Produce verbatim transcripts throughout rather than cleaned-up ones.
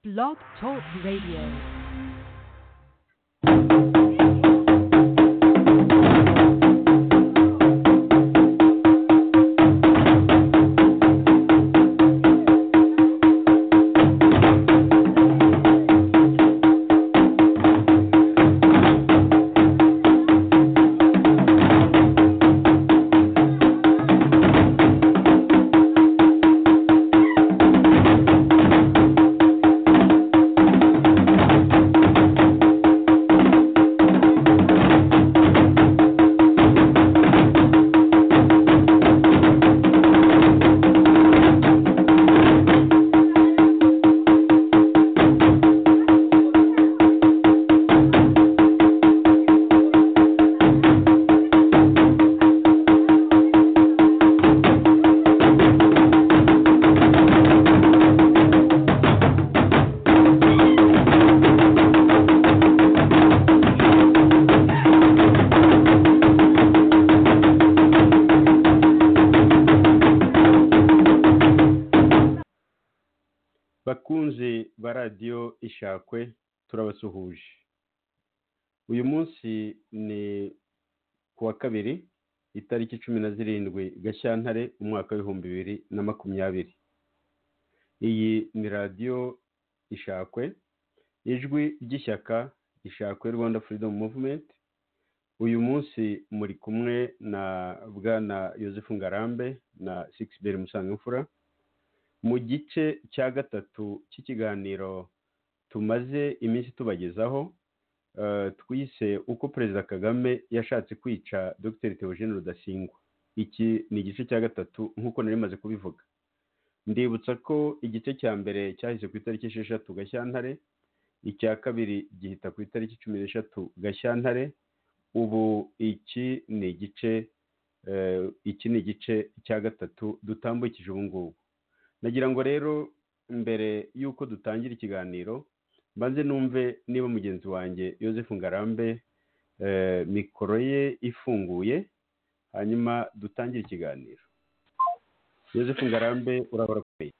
Blog Talk Radio. Bakunzi ba radiyo Ishakwe turabasuhuje. Uyu munsi ni kuwa kabiri itariki cumi na zirindwi Gashyantare umwaka w'ibihumbi bibiri na makumyabiri. Iyi ni radiyo Ishakwe, ijwi ry'ishyaka Ishakwe Rwanda Freedom Movement. Uyu munsi muri kumwe na Bwana Yozefu Ngarambe na Sixbert Musangamfura mu gice cya gatatu cy'ikiganiro tumaze iminsi tubagezaho, uh, twise uko Perezida Kagame yashatse kwica Dr Theogene Rudasingwa. Iki ni igice cya gatatu nk'uko nari maze kubivuga. Ndibutsa ko igice cya mbere cyahise ku itariki esheshatu Gashyantare, icya kabiri gihita ku itariki cumi n'eshatu Gashyantare. Ubu iki ni igice uh, iki ni igice cya gatatu dutambukije ubu ngubu. Nagira ngo rero mbere yuko dutangira ikiganiro mbanze numve niba mugenzi wanjye Yozefu Ngarambe eh, mikoro ye ifunguye, hanyuma dutangire ikiganiro. Yozefu Ngarambe urabara kweye.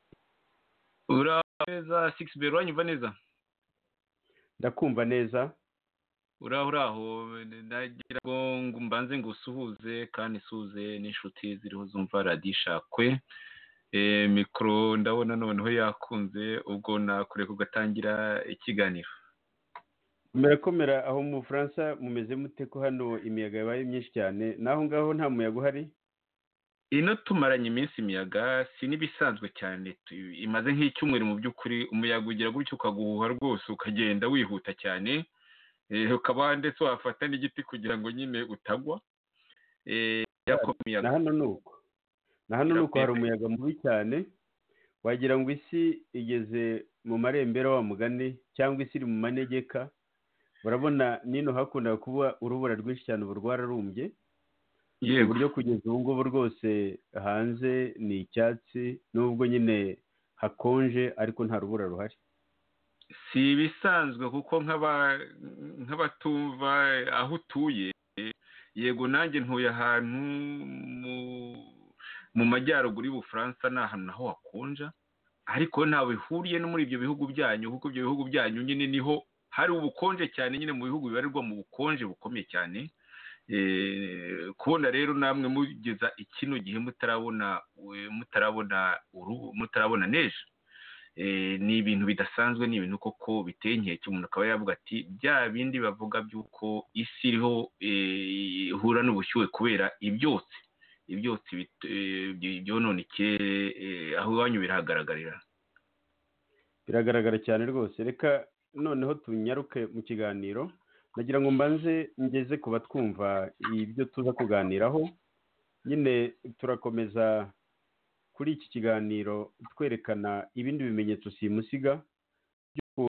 Urabeza Sixbert wanyumva neza? Ndakumva neza. Uraho uraho, ndagira ngo mbanze ngusuhuze kandi suze n'inshuti ziriho zumva radiyo Ishakwe. Eh, mikoro ndabona noneho yakunze, ubwo nakure kugatangira ikiganiro. Murakomera aho mu Bufaransa mumeze mute ko hano imiyaga yabaye myinshi cyane? Naho ngaho nta muyaga uhari? Ino tumaranye iminsi imiyaga si nibisanzwe cyane, imaze nk'icyumweru mu by'ukuri. Umuyaga ugira gutyo ukaguhuha rwose ukagenda wihuta cyane, eh, ukaba ndetse wafata n'igiti kugira ngo nyine utagwa. Eh, yakomiyaga. Na hano nuko. Na hano nuko hari umuyaga mubi cyane, wagira ngo isi igeze mu marembera wa mugani cyangwa isi iri mu manegeka. Urabona nino hakunda kuba urubura rwinshi cyane ubu rwararumbye. Yego. Uburyo kugeza ubu ngubu rwose hanze ni icyatsi, nubwo nyine hakonje ariko nta rubura ruhari. Si ibisanzwe kuko nk'aba nk'abatumva aho utuye, yego nanjye ntuye ahantu mu mu majyaruguru y'Ubufaransa, ni ahantu naho hakonja, ariko ntawe bihuriye no muri ibyo bihugu byanyu, kuko ibyo bihugu byanyu nyine niho hari ubukonje cyane, nyine mu bihugu bibarirwa mu bukonje bukomeye cyane. Eh, kubona rero namwe mugeza ikino gihe mutarabona mutarabona uru mutarabona neje, eh, ni ibintu bidasanzwe, ni ibintu koko biteye inkeke. Umuntu akaba yavuga ati bya bindi bavuga by'uko isi iriho ihura n'ubushyuhe kubera ibyotsi ibyotsi byonona ikirere, aho iwanyu birahagaragarira. Biragaragara cyane rwose. Reka noneho tunyaruke mu kiganiro. Nagira ngo mbanze ngeze ku batwumva ibyo tuza kuganiraho. Nyine turakomeza kuri iki kiganiro twerekana ibindi bimenyetso simusiga by'uko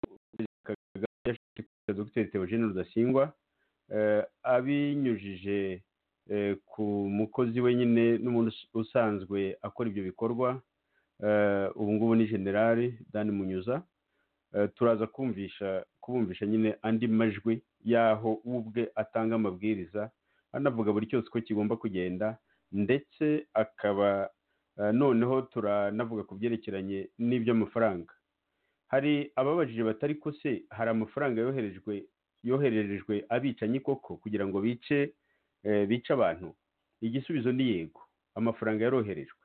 Dr Theogene Rudasingwa eh, abinyujije eh, ku mukozi wenyine n'umuntu usanzwe akora ibyo bikorwa, eh, ubu ngubu ni Generali Dan Munyuza. Uh, turaza kumvisha kubumvisha nyine andi majwi yaho ubwe atanga amabwiriza, anavuga buri cyose ko kigomba kugenda, ndetse akaba uh, noneho turanavuga ku byerekeranye n'iby'amafaranga. hari ababajije batari ko se hari amafaranga yoherejwe yohererejwe abicanyi koko kugira ngo bice bice abantu? Igisubizo ni yego, amafaranga yaroherejwe.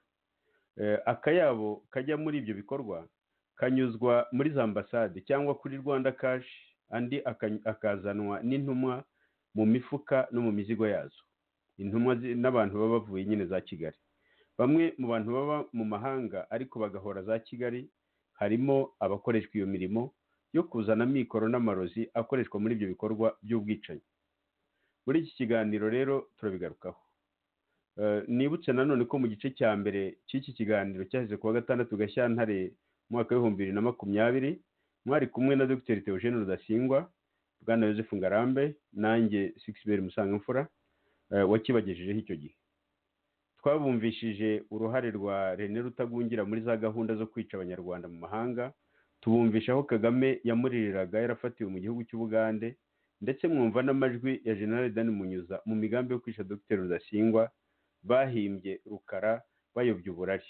Akayabo kajya muri ibyo bikorwa kanyuzwa muri za ambasade cyangwa kuri Rwanda Cash, andi akazanwa n'intumwa mu mifuka no mu mizigo yazo, intumwa n'abantu baba bavuye nyine za Kigali. Bamwe mu bantu baba mu mahanga ariko bagahora za Kigali harimo abakoreshwa iyo mirimo yo kuzana mikoro n'amarozi akoreshwa muri ibyo bikorwa by'ubwicanyi. Muri iki kiganiro rero turabigarukaho. Nibutse nanone ko mu gice cya mbere cy'iki kiganiro cyaheze kuwa gatandatu Gashyantare mwaka w'ibihumbi bibiri na makumyabiri mwari kumwe na Dr Theogene Rudasingwa, Bwana Joseph Ngarambe, nanjye Sixbert Musangamfura wakibagejejeho icyo gihe. Twabumvishije uruhare rwa René Rutagungira muri za gahunda zo kwica abanyarwanda mu mahanga, tubumvisha aho Kagame yamuririraga yarafatiwe mu gihugu cy'Ubugande, ndetse mwumva n'amajwi ya General Dan Munyuza mu migambi yo kwica Dr Rudasingwa bahimbye Rukara bayobya uburari.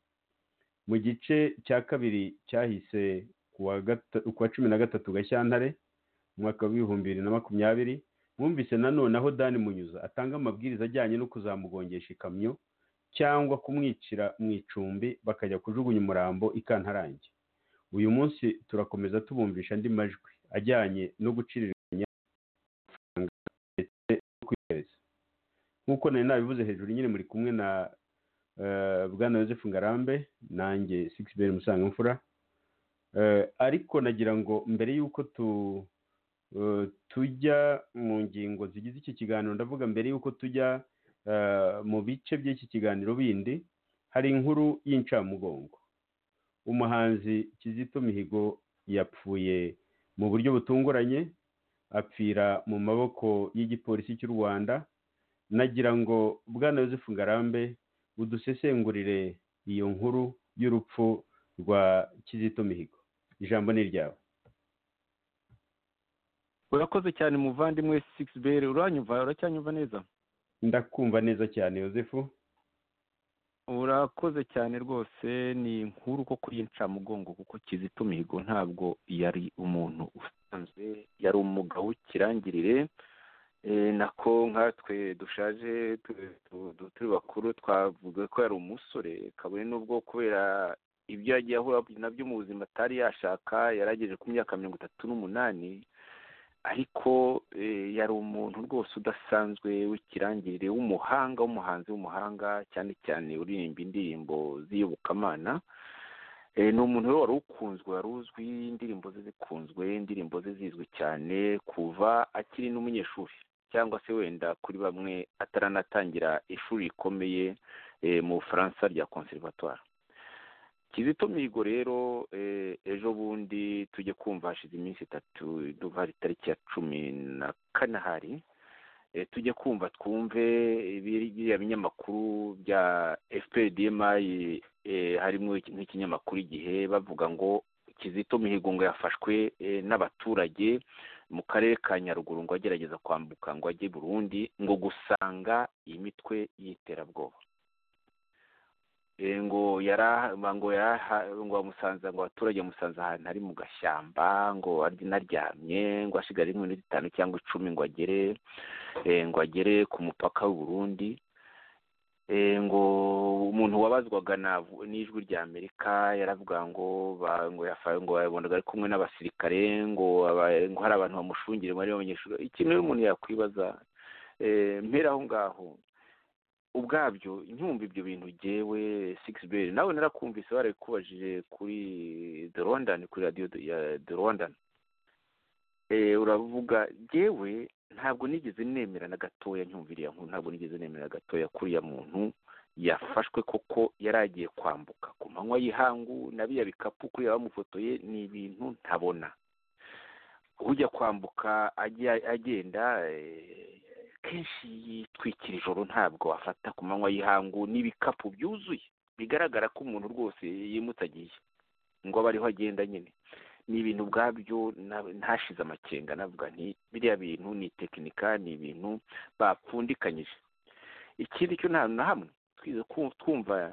Mu gice cya kabiri cyahise kuwa cumi na gatatu Gashyantare mwaka w'ibihumbi bibiri na makumyabiri mwumvise nanone aho Dan Munyuza atanga amabwiriza ajyanye no kuzamugongesha ikamyo cyangwa kumwicira mu icumbi bakajya kujugunya umurambo i Kantarange. Uyu munsi turakomeza tubumvisha andi majwi ajyanye no guciriranya ndetse no kwihereza. Nk'uko nari nabivuze hejuru nyine muri kumwe na uh, Bwana Joseph Ngarambe, nanjye Sixbert Musangamfura. Uh, ariko nagira ngo mbere y'uko tu uh, tujya mu ngingo zigize iki kiganiro, ndavuga mbere y'uko tujya uh, mu bice by'iki kiganiro bindi, hari inkuru y'incamugongo. Umuhanzi Kizito Mihigo yapfuye mu buryo butunguranye, apfira mu maboko y'igipolisi cy'u Rwanda. Nagira ngo Bwana Joseph Ngarambe udusesengurire iyo nkuru y'urupfu rwa Kizito Mihigo. Ijambo ni ryawe. Urakoze cyane muvandimwe Sixbert, uranyumva uracyanyumva neza? Ndakumva neza cyane Joseph. Urakoze cyane rwose, ni inkuru koko y'incamugongo, kuko Kizito Mihigo ntabwo yari umuntu usanzwe, yari umugabo w'ikirangirire. E, nako nkatwe dushaje turi bakuru twavuga ko yari umusore, kabone n'ubwo kubera ibyo yagiye ahura nabyo mu buzima atari yashaka, yarageje ku myaka mirongo itatu n'umunani, ariko e, yari umuntu rwose udasanzwe w'ikirangirire, w'umuhanga, w'umuhanzi w'umuhanga, cyane cyane uririmba indirimbo z'iyobokamana. E, ni umuntu wari ukunzwe, wari uzwi, indirimbo ze zikunzwe, indirimbo ze zizwi cyane kuva akiri n'umunyeshuri, cyangwa se wenda kuri bamwe ataranatangira ishuri rikomeye e, mu Bufaransa rya Conservatoire. Kizito Mihigo rero e, ejo bundi tujye kumva hashize iminsi itatu, duva tariki ya cumi na kane hari e, tujye kumva twumve biriya binyamakuru bya F P R D M I, e, harimo nk'ikinyamakuru Igihe bavuga ngo Kizito Mihigo ngo yafashwe e, n'abaturage mu karere ka Nyaruguru ngo agerageza kwambuka ngo ajye Burundi, ngo gusanga imitwe y'iterabwoba. E, ngo yara ngo yara ngo amusanza ngo abaturage musanza ahantu ari mu gashyamba, ngo ari naryamye, ngo ashigara iminota itanu cyangwa icumi ngo agere e, ngo agere ku mupaka w'u Burundi. E, ngo umuntu wabazwaga n'ijwi rya Amerika yaravuga ngo ngo yafaye ngo yabonaga ari kumwe n'abasirikare, ngo ngo hari abantu bamushungire muri abanyeshuri. Ikintu umuntu yakwibaza e, mpera aho ngaho ubwabyo nkumva ibyo bintu jewe Sixbert, nawe narakumvise barakubajije kuri The Rwandan, kuri radio ya The Rwandan. E, uravuga jewe ntabwo nigeze nemera na gatoya, nkumviriya nkuru ntabwo nigeze nemera na gatoya kuri ya muntu yafashwe koko yaragiye kwambuka ku manywa y'ihangu, nabiya bikapu kuri abamufotoye ni ibintu ntabona. Ujya kwambuka agenda e, kenshi yitwikira ijoro, ntabwo afata ku manywa y'ihangu n'ibikapu byuzuye bigaragara ko umuntu rwose yimutagiye ngo abariho agenda nyine. Ni ibintu bwabyo ntashize amakenga, navuga nti biriya bintu ni tekinika, ni ibintu bapfundikanyije. Ikindi cyo nta na hamwe twize twumva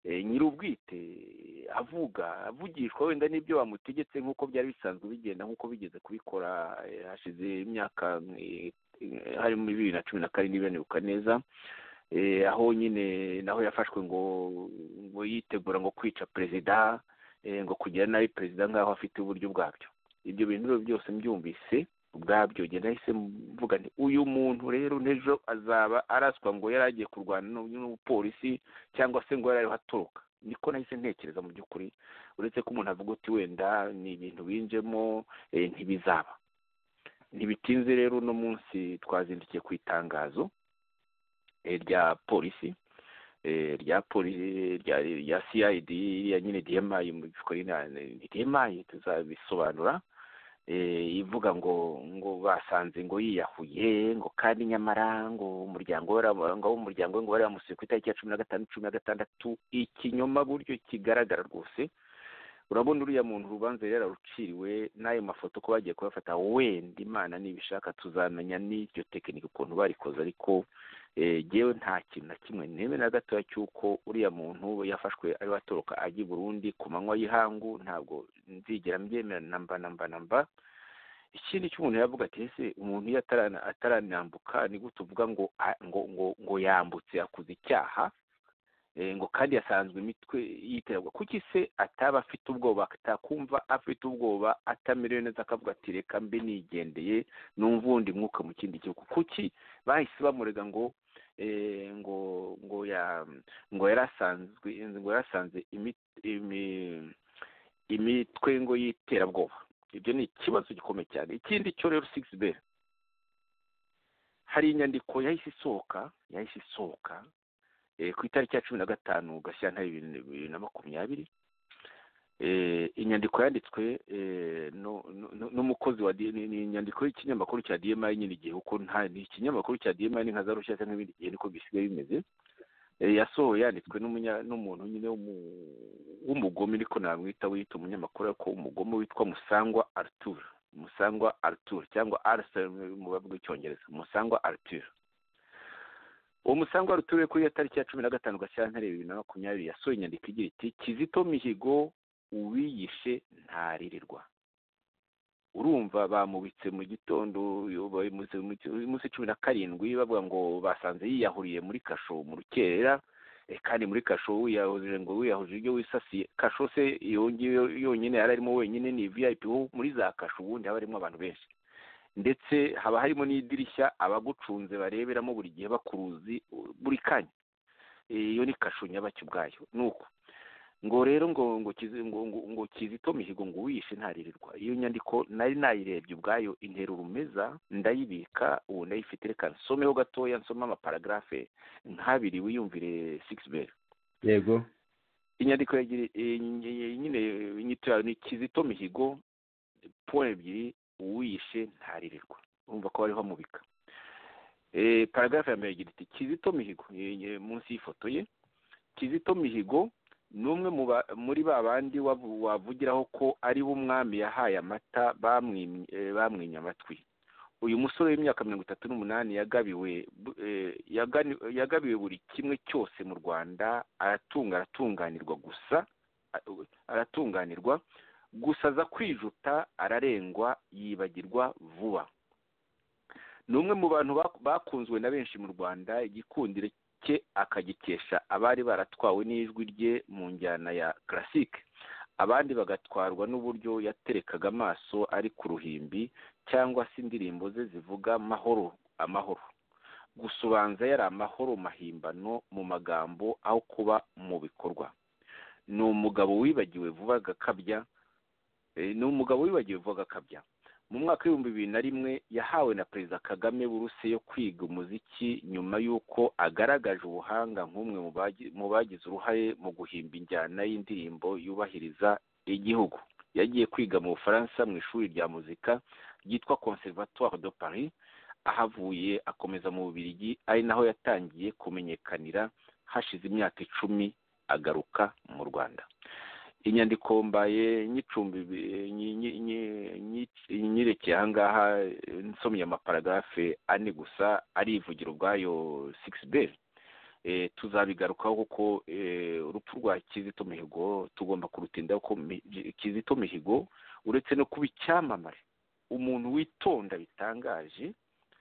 nyir'ubwite avuga avugishwa wenda n'ibyo bamutegetse nk'uko byari bisanzwe bigenda nk'uko bigeze kubikora hashize imyaka harimo bibiri na cumi na karindwi nibuka neza, aho nyine naho yafashwe ngo ngo yitegura ngo kwica perezida, ngo kugira nabi perezida nk'aho afite uburyo bwabyo. Ibyo bintu byose mbyumvise ubwabyo genda nahise mvuga nti uyu muntu rero n'ejo azaba araswa ngo yari agiye kurwana n'umupolisi cyangwa se ngo yari ariho atoroka. Niko nahise ntekereza mu by'ukuri, uretse ko umuntu avuga uti wenda ni ibintu binjemo ntibizaba. Ntibitinze rero uno munsi twazindukiye ku itangazo rya polisi rya polisi rya C I D ya nyine D M I mu by'ukuri ni D M I tuzabisobanura, ivuga ngo ngo basanze ngo yiyahuye ngo kandi nyamara ngo umuryango ngo umuryango ngo bari bamusuye ku itariki ya cumi na gatanu cumi na gatandatu. Ikinyoma buryo kigaragara rwose. Urabona uriya muntu urubanza rero ruciriwe n'ayo mafoto ko bagiye kubafata, wenda Imana nibishaka tuzamenya n'iryo tekinike ukuntu barikoze, ariko jewe nta kintu na kimwe neme na gatoya cy'uko uriya muntu yafashwe ari watoroka ajya i Burundi ku manywa y'ihangu. Ntabwo nzigera mbyemera namba namba namba. Ikindi cy'umuntu yavuga ati ese umuntu iyo ataranambuka ni gute uvuga ngo ngo ngo ngo yambutse yakuze icyaha, ngo kandi yasanzwe imitwe yiterwa? Kuki se ataba afite ubwoba, atakumva afite ubwoba, atamerewe neza akavuga ati reka mbe nigendeye numva undi mwuka mu kindi gihugu? Kuki bahise bamurega ngo ngo ngo ya ngo yarasanzwe ngo yarasanze imitwe ngo yiterabwoba? Ibyo ni ikibazo gikomeye cyane. Ikindi cyo rero six B hari inyandiko yahise isohoka yahise isohoka ku itariki ya cumi na gatanu Gashyantare bibiri na makumyabiri. Inyandiko yanditswe n'umukozi wa inyandiko y'ikinyamakuru cya D M I nyine igihe uko nta ikinyamakuru cya D M I ni nka za Rushyashya cyangwa ibindi gihe niko bisigaye bimeze. Yasohoye yanditswe n'umuntu nyine w'umugome niko namwita, wita umunyamakuru ko umugome witwa Musangwa Arthur. Musangwa Arthur cyangwa Arthur mu bavuga icyongereza, Musangwa Arthur. Uwo Musangwa Arthur kuri ya tariki ya cumi na gatanu Gashyantare bibiri na makumyabiri yasohoye inyandiko igira iti Kizito Mihigo uwiyishe ntaririrwa. Urumva bamubitse mu gitondo umunsi cumi na karindwi bavuga ngo basanze yiyahuriye muri kasho mu rukerera, kandi muri kasho wiyahuje ngo wiyahuje ibyo wisasiye. Kasho se yonyine yari arimo wenyine ni V I P muri za kasho, ubundi haba harimo abantu benshi, ndetse haba harimo n'idirishya abagucunze bareberamo buri gihe bakuruzi buri kanya. Iyo ni kasho nyabaki ubwayo. Nuko ngo rero ngo ngo ngo Kizito Mihigo ngo wishe ntaririrwa. Iyo nyandiko nari nayirebye ubwayo intera urumeza, ndayibika ubu ndayifite, reka nsomeho gatoya, nsoma amaparagrafe nk'abiri wiyumvire six B. Yego. Inyandiko yagira nyine inyito ni Kizito Mihigo point ebyiri uwishe ntaririrwa. Urumva ko bariho mubika. Eh paragrafe ya mbere igira iti Kizito Mihigo munsi y'ifoto ye. Kizito Mihigo numwe muri babandi wavugiraho ko ari b'umwami yahaye amata bamwimye bamwimye amatwi. Uyu musore w'imyaka mirongo itatu n'umunani yagabiwe yagabiwe buri kimwe cyose mu Rwanda, aratunga aratunganirwa gusa aratunganirwa gusa aza kwijuta, ararengwa, yibagirwa vuba. Numwe mu bantu bakunzwe na benshi mu Rwanda, igikundiro cye akagikesha abari baratwawe n'ijwi rye mu njyana ya classique, abandi bagatwarwa n'uburyo yaterekaga amaso ari ku ruhimbi cyangwa se indirimbo ze zivuga amahoro amahoro. Gusubanza yari amahoro mahimbano mu magambo aho kuba mu bikorwa. Ni umugabo wibagiwe vuba gakabya ni umugabo wibagiwe vuba gakabya. Mu mwaka w'ibihumbi bibiri na rimwe yahawe na Perezida Kagame buruse yo kwiga umuziki nyuma y'uko agaragaje ubuhanga nk'umwe mu bagize uruhare mu guhimba injyana y'indirimbo yubahiriza igihugu. Yagiye kwiga mu Bufaransa mu ishuri rya muzika ryitwa Conservatoire de Paris, ahavuye akomeza mu Bubiligi, ari naho yatangiye kumenyekanira. Hashize imyaka icumi agaruka mu Rwanda. Inyandiko mbaye nyicumbi nyirekeye ahangaha nsomye amaparagrafe ane gusa ari ivugiro ubwayo six B. tuzabigarukaho kuko urupfu rwa Kizito Mihigo tugomba kurutinda kuko Kizito Mihigo uretse no kuba icyamamare, umuntu witonda bitangaje,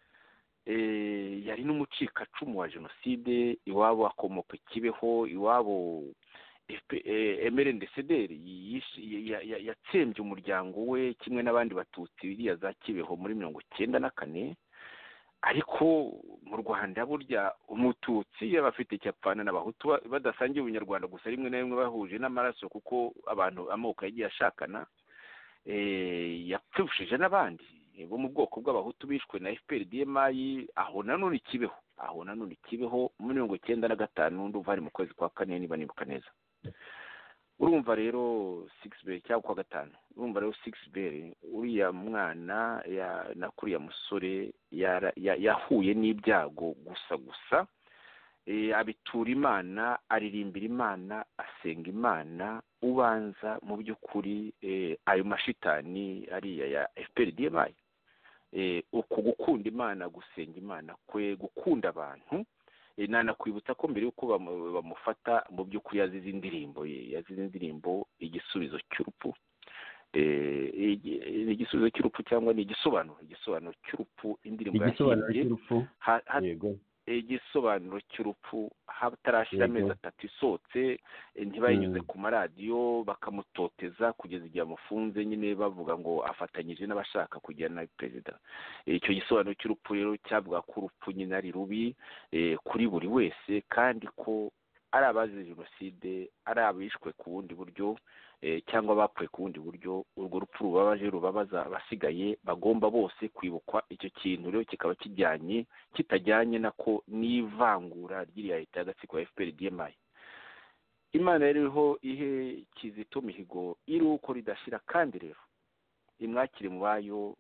yari n'umucikacumu wa jenoside, iwabo akomoka Kibeho, iwabo emerendesederi yatsembye umuryango we kimwe n'abandi batutsi biriya za Kibeho muri mirongo icyenda na kane. Ariko mu Rwanda burya umututsi yaba afite icyapfana n'abahutu badasangiye ubunyarwanda gusa, rimwe na rimwe bahuje n'amaraso kuko abantu amoko yagiye ashakana, yapfushije n'abandi bo mu bwoko bw'abahutu bishwe na F P R D M I aho nanone Kibeho aho nanone Kibeho muri mirongo icyenda na gatanu ndumva ari mu kwezi kwa kane niba nibuka neza. Urumva rero six B cyangwa kwa gatanu, urumva rero six B uriya mwana ya nakuriya musore yahuye n'ibyago gusa gusa, abitura Imana, aririmbira Imana, asenga Imana, ubanza mu by'ukuri ayo mashitani ariya ya F P R D M I, uko gukunda Imana, gusenga Imana kwe, gukunda abantu. Nanakwibutsa ko mbere yuko bamufata mu by'ukuri yazize indirimbo ye yazize indirimbo igisubizo cy'urupfu, igisubizo cy'urupfu cyangwa ni igisobanuro igisobanuro cy'urupfu, indirimbo yahimbye igisobanuro cy'urupfu hatarashira amezi atatu isohotse, ntibayinyuze ku maradiyo bakamutoteza kugeza igihe amufunze, nyine bavuga ngo afatanyije n'abashaka kujyana na perezida. Icyo gisobanuro cy'urupfu rero cyavuga ko urupfu nyine ari rubi kuri buri wese, kandi ko ari abazize jenoside, ari abishwe ku bundi buryo cyangwa bapfuye ku bundi buryo, urwo rupfu rubabaje rubabaza abasigaye bagomba bose kwibukwa. Icyo kintu rero kikaba kijyanye kitajyanye nako n'ivangura ry'iriya leta y'agatsiko ya F P R D M I. Imana rero ihe Kizito Mihigo iri uko ridashira, kandi rero imwakire mu bayo.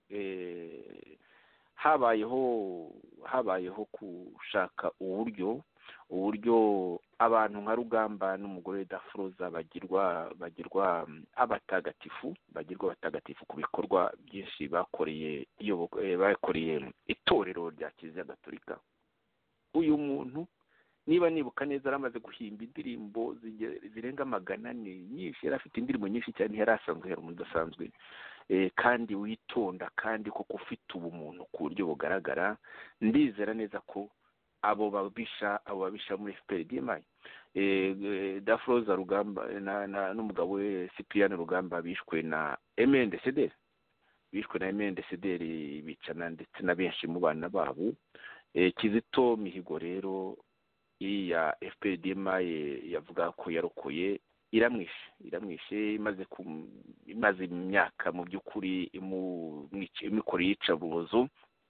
habayeho habayeho gushaka uburyo uburyo abantu nka Rugamba n'umugore Dafroza bagirwa bagirwa abatagatifu bagirwa abatagatifu ku bikorwa byinshi bakoreye iyo bakoreye itorero rya Kiliziya Gatolika. Uyu muntu niba nibuka neza aramaze guhimba indirimbo zirenga magana ane nyinshi, yari afite indirimbo nyinshi cyane, yari asanzwe yari umuntu udasanzwe, kandi witonda, kandi koko ufite ubumuntu ku buryo bugaragara. Ndizera neza ko abo babisha abo babisha muri F P R D M I, Dafroza Rugamba n'umugabo we Cyprien Rugamba bishwe na Emendesederi bishwe na Emendesederi bicana ndetse na benshi mu bana babo. Kizito Mihigo rero iya F P R D M I yavuga ko yarokoye, iramwishe iramwishe imaze imaze imyaka mu by'ukuri imikoro yica buzo.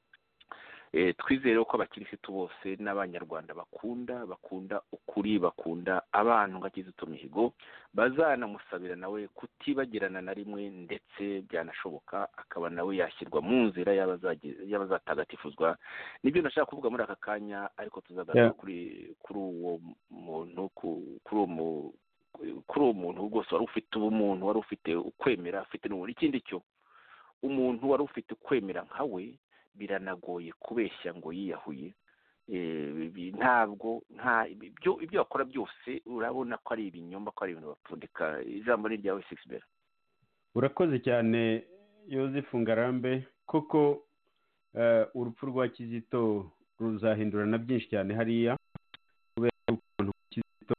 Twizere ko abakirisitu bose n'abanyarwanda bakunda bakunda ukuri, bakunda abantu nka Kizito Mihigo bazanamusabira nawe kutibagirana na rimwe, ndetse byanashoboka akaba nawe yashyirwa mu nzira y'abazatagatifuzwa. Nibyo nashaka kuvuga muri aka kanya, ariko tuzagaruka kuri kuri uwo muntu kuri uwo kuri uwo muntu rwose wari ufite ubumuntu, wari ufite ukwemera, afite n'ubundi. Ikindi cyo umuntu wari ufite ukwemera nkawe biranagoye kubeshya ngo yiyahuye. Ntabwo nta ibyo ibyo akora byose urabona ko ari ibinyomba, ko ari ibintu bapfundika. Ijambo ni ryawe six B. Urakoze cyane Joseph Ngarambe. Koko urupfu rwa Kizito ruzahindura na byinshi cyane hariya, kubera ukuntu Kizito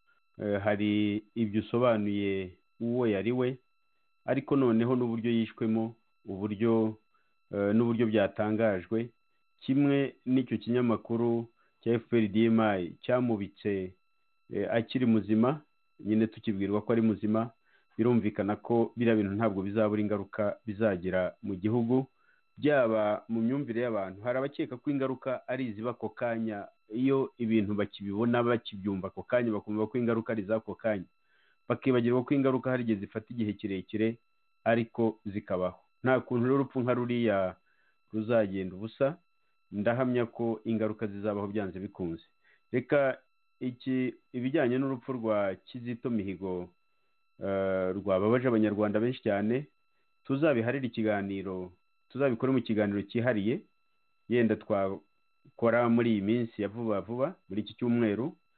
hari ibyo usobanuye uwo yari we, ariko noneho n'uburyo yishwemo, uburyo n'uburyo byatangajwe, kimwe n'icyo kinyamakuru cya F P R D M I cyamubitse akiri muzima, nyine tukibwirwa ko ari muzima. Birumvikana ko biriya bintu ntabwo bizabura ingaruka bizagira mu gihugu, byaba mu myumvire y'abantu. Hari abakeka ko ingaruka ari iziba ako kanya, iyo ibintu bakibibona bakibyumva ako kanya bakumva ko ingaruka ari z'ako kanya, bakibagirwa ko ingaruka hari igihe zifata igihe kirekire ariko zikabaho. Nta kuntu rero urupfu nka ruriya ruzagenda ubusa. Ndahamya ko ingaruka zizabaho byanze bikunze. Reka iki ibijyanye n'urupfu rwa Kizito Mihigo rwababaje abanyarwanda benshi cyane, tuzabiharira ikiganiro, tuzabikora mu kiganiro cyihariye, yenda twakora muri iyi minsi ya vuba vuba muri iki cyumweru,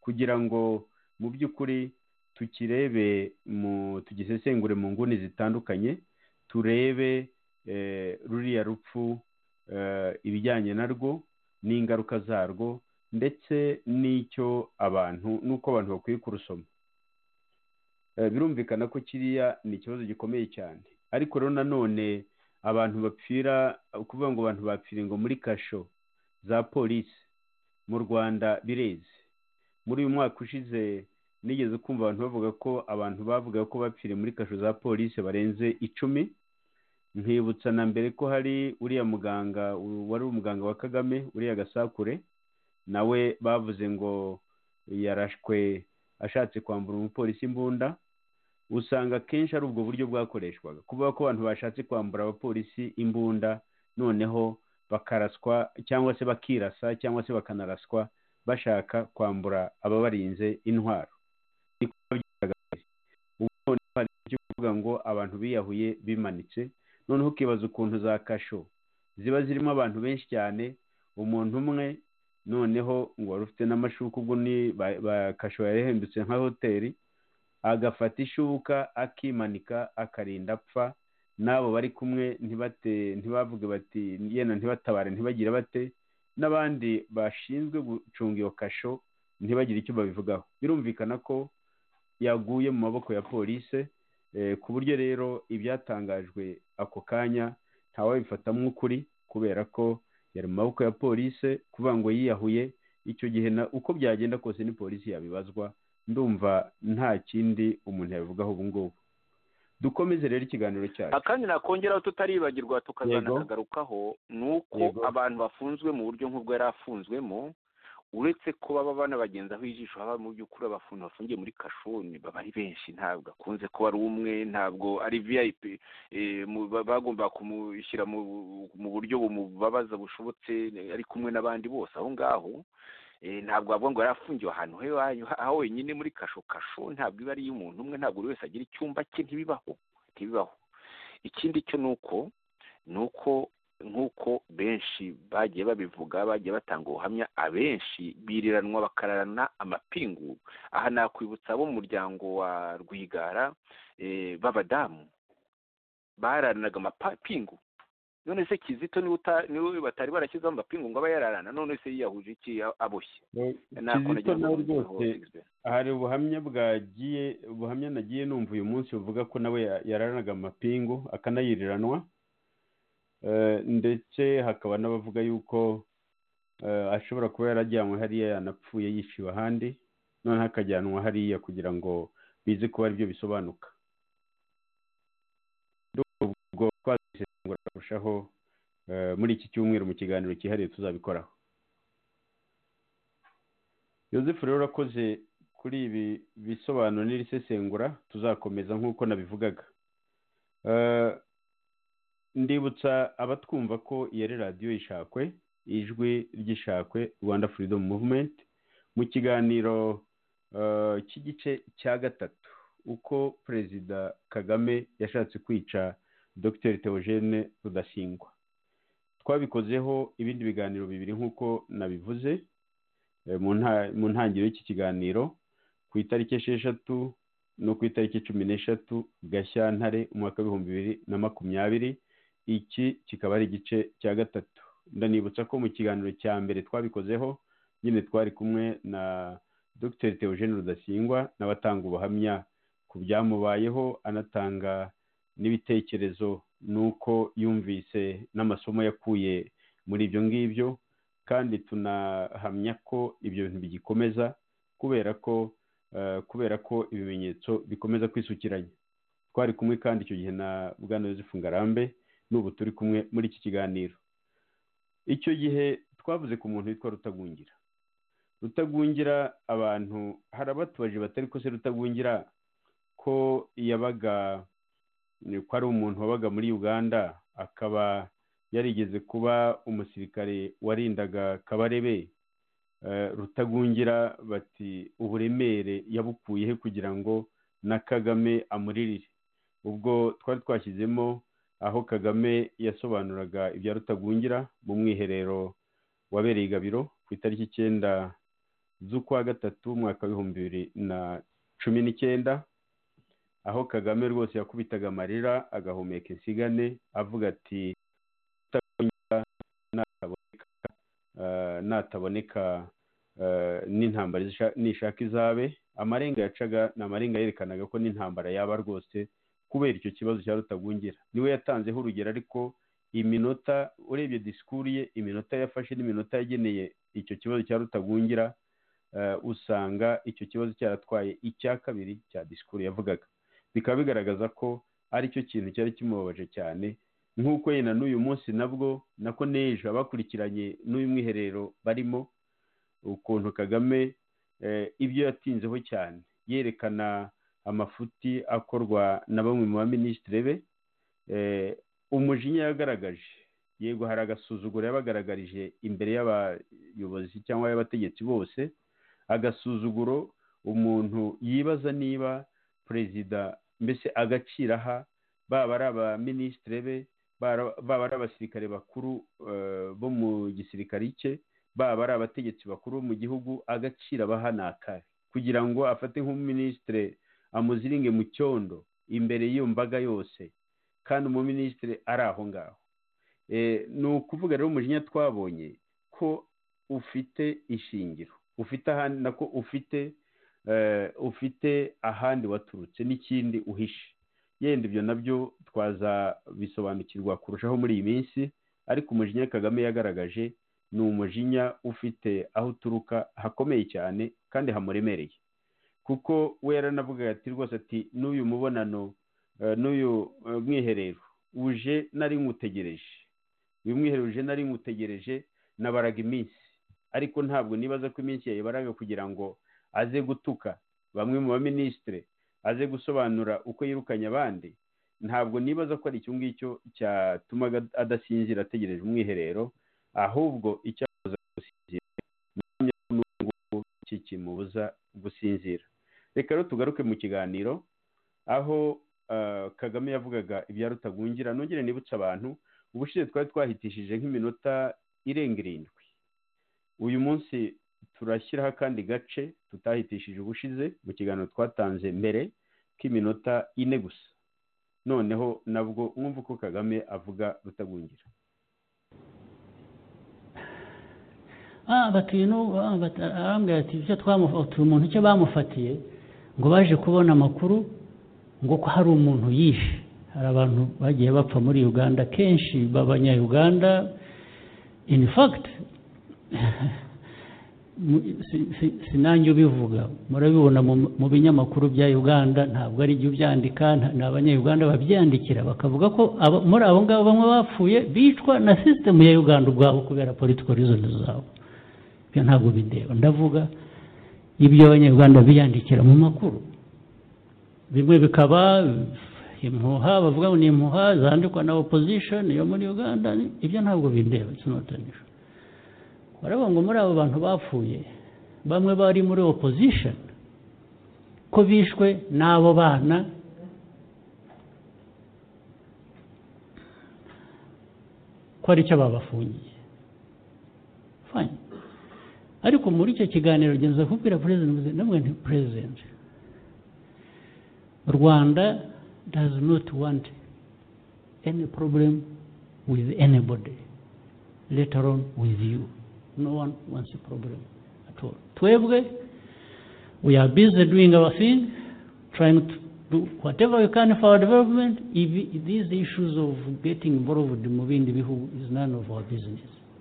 kugira ngo mu by'ukuri tukirebe mu tugisesengure mu nguni zitandukanye, turebe ruriya rupfu ibijyanye narwo n'ingaruka zarwo ndetse n'icyo abantu n'uko abantu bakwiye kurusoma. Birumvikana ko kiriya ni ikibazo gikomeye cyane, ariko rero nanone abantu bapfira, ukuvuga ngo abantu bapfira ngo muri kasho za polisi mu Rwanda bireze. Muri uyu mwaka ushize nigeze kumva abantu bavuga ko abantu bavuga ko bapfiriye muri kasho za polisi barenze icumi. Nkibutsa na mbere ko hari uriya muganga wari umuganga wa Kagame, uriya Gasakure, nawe bavuze ngo yarashwe ashatse kwambura umupolisi imbunda. Usanga kenshi ari ubwo buryo bwakoreshwaga, kuvuga ko abantu bashatse kwambura abapolisi imbunda noneho bakaraswa cyangwa se bakirasa cyangwa se bakanaraswa bashaka kwambura ababarinze intwaro. Ubu hari icyo kuvuga ngo abantu biyahuye bimanitse, noneho ukibaza ukuntu za kasho ziba zirimo abantu benshi cyane, umuntu umwe noneho ngo wari ufite n'amashuka, ubwo ni kasho yarehembutse nka hoteli, agafata ishuka akimanika akarinda apfa, n'abo bari kumwe ntibate ntibavuge bati yena ntibatabare ntibagire bate, n'abandi bashinzwe gucunga iyo kasho ntibagire icyo babivugaho. Birumvikana ko yaguye mu maboko ya polisi, ku buryo rero ibyatangajwe ako kanya ntawabifatamo ukuri, kubera ko yari mu maboko ya polisi. Kuvuga ngo yiyahuye icyo gihe uko byagenda kose ni polisi yabibazwa. Ndumva nta kindi umuntu yabivugaho ubu ngubu. Dukomeze rero ikiganiro cyacu. Akandi nakongeraho tutaribagirwa tukazanagarukaho nuko abantu bafunzwe mu buryo nk'ubwo yari afunzwemo, uretse ko baba banabagenzaho ijisho, haba mu by'ukuri abafunzi bafungiye muri kashoni baba ari benshi, ntabwo akunze kuba ari umwe, ntabwo ari V I P, bagomba kumushyira mu buryo bumubabaza bushobotse ari kumwe n'abandi bose aho ngaho. Ntabwo bavuga ngo yarafungiwe ahantu aho wenyine muri kasho. Kasho ntabwo iba ari iy'umuntu umwe, ntabwo buri wese agira icyumba cye, ntibibaho ntibibaho. Ikindi cyo ni uko ni uko nk'uko benshi bagiye babivuga, bagiye batanga ubuhamya, abenshi biriranwa bakararana amapingu. Aha nakwibutsa abo mu muryango wa Rwigara b'abadamu bararanaga amapingu. None se Kizito niwe batari barashyizeho amapingu ngo aba yararana, none se yiyahuje iki aboshye? Kizito nawe rwose hari ubuhamya bwagiye ubuhamya nagiye numva uyu munsi buvuga ko nawe yararanaga amapingu akanayiriranwa, ndetse hakaba n'abavuga yuko ashobora kuba yarajyanwe hariya yanapfuye yishiwe ahandi, none hakajyanwa hariya kugira ngo bize kuba aribyo bisobanuka. Ubwo twasesengura kurushaho muri iki cyumweru mu kiganiro cyihariye tuzabikoraho. Joseph rero urakoze kuri ibi bisobanuro n'iri sesengura, tuzakomeza nk'uko nabivugaga. Ndibutsa abatwumva ko iyi ari radiyo Ishakwe, ijwi ry'Ishakwe, Rwanda Freedom Movement, mu kiganiro cy'igice cya gatatu, uko Perezida Kagame yashatse kwica Dr Theogene Rudasingwa. Twabikozeho ibindi biganiro bibiri nk'uko nabivuze mu ntangiriro y'iki kiganiro, ku itariki esheshatu no ku itariki cumi n'eshatu Gashyantare umwaka w'ibihumbi bibiri na makumyabiri. Iki kikaba ari igice cya gatatu. Ndanibutsa ko mu kiganiro cya mbere twabikozeho nyine twari kumwe na Dr Theogene Rudasingwa n'abatanga ubuhamya ku byamubayeho, anatanga n'ibitekerezo nuko yumvise n'amasomo yakuye muri ibyo ngibyo, kandi tunahamya ko ibyo bintu bigikomeza kubera ko uh, kubera ko ibimenyetso bikomeza kwisukiranya. Twari kumwe kandi icyo gihe na Bwana Joseph Ngarambe, n'ubu turi kumwe muri iki kiganiro. Icyo gihe twavuze ku muntu witwa Rutagungira. Rutagungira abantu harabatubaje batari ko se Rutagungira ko yabaga ko ari umuntu wabaga muri Uganda, akaba yarigeze kuba umusirikare warindaga Kabarebe. Uh, Rutagungira bati uburemere yabukuye he kugira ngo na Kagame amuririre. Ubwo twari twashyizemo aho Kagame yasobanuraga ibya Rutagungira mu mwiherero wabereye i Gabiro ku itariki icyenda z'ukwa gatatu umwaka w'ibihumbi bibiri na cumi n'icyenda, aho Kagame rwose yakubitaga amarira agahumeka insigane avuga ati nataboneka nataboneka n'intambara nishaka izabe. Amarenga yacaga ni amarenga yerekanaga ko n'intambara yaba rwose kubera icyo kibazo cya Rutagungira. Niwe yatanzeho urugero, ariko iminota urebye disikuru ye, iminota yafashe n'iminota yageneye icyo kibazo cya Rutagungira, usanga icyo kibazo cyaratwaye icya kabiri cya disikuru yavugaga. Bikaba bigaragaza ko ari cyo kintu cyari kimubabaje cyane, nk'uko yena n'uyu munsi nabwo nako n'ejo abakurikiranye n'uyu mwiherero barimo, ukuntu Kagame ibyo yatinzeho cyane yerekana amafuti akorwa na bamwe mu baminisitiri be, umujinya yagaragaje. Yego hari agasuzuguro yabagaragarije imbere y'abayobozi cyangwa y'abategetsi bose, agasuzuguro umuntu yibaza niba perezida mbese agaciraha baba ari abaminisitiri be, baba ari abasirikare bakuru bo mu gisirikare cye, baba ari abategetsi bakuru mu gihugu, agaciro abaha ni akahe kugira ngo afate nk'umuminisitiri amuziringe mu cyondo imbere y'iyo mbaga yose kandi umuminisitiri ari aho ngaho. Ni ukuvuga rero umujinya twabonye ko ufite ishingiro, ufite ahandi nako ufite ufite ahandi waturutse n'ikindi uhishe. Yenda ibyo nabyo twaza bisobanukirwa kurushaho muri iyi minsi, ariko umujinya Kagame yagaragaje ni umujinya ufite aho uturuka hakomeye cyane kandi hamuremereye, kuko we yaranavuga ati rwose ati n'uyu mubonano n'uyu mwiherero uje nari nkutegereje, uyu mwiherero uje nari nkutegereje nabaraga iminsi, ariko ntabwo nibaza ko iminsi yayibaraga kugira ngo aze gutuka bamwe mu baminisitiri, aze gusobanura uko yirukanye abandi. Ntabwo nibaza ko ari icyo ngicyo cyatumaga adasinzira ategereje umwiherero, ahubwo icyaza gusinzira n'ubu kikimubuza gusinzira. Reka rero tugaruke mu kiganiro aho Kagame yavugaga ibya Rutagungira. Nongere nibutse abantu, ubushize twari twahitishije nk'iminota irenga irindwi. Uyu munsi turashyiraho akandi gace tutahitishije ubushize mu kiganiro twatanze mbere k'iminota ine gusa. Noneho nabwo mwumva uko Kagame avuga Rutagungira. ah batuye no arambwira ati icyo twamufatiye umuntu icyo bamufatiye ngo baje kubona amakuru ngo ko hari umuntu yishe. Hari abantu bagiye bapfa muri Uganda kenshi b'abanya-Uganda. In fact sinanjye ubivuga, murabibona mu binyamakuru bya Uganda, ntabwo ari ibyo byandika, ni abanya-Uganda babyandikira bakavuga ko muri abo ngabo bamwe bapfuye bicwa na system ya Uganda ubwabo kubera political reasons zabo. Ibyo ntabwo bindeba, ndavuga ibyo abanya-Uganda biyandikira mu makuru. Bimwe bikaba impuha, bavuga ngo ni impuha zandikwa na opposition yo muri Uganda. Ibyo ntabwo bindeba, it's not an issue. Baravuga ngo muri abo bantu bapfuye bamwe bari muri opposition ko bishwe n'abo bana ko ari cyo babafungiye. Fine. Ariko muri icyo kiganiro genza kubwira president namwe nti president, Rwanda does not want any problem with anybody, let alone with you. No one wants a problem at all. Twebwe, we are busy doing our thing, trying to do whatever we can for our development. If these issues of getting involved in moving the bihu is none of our business.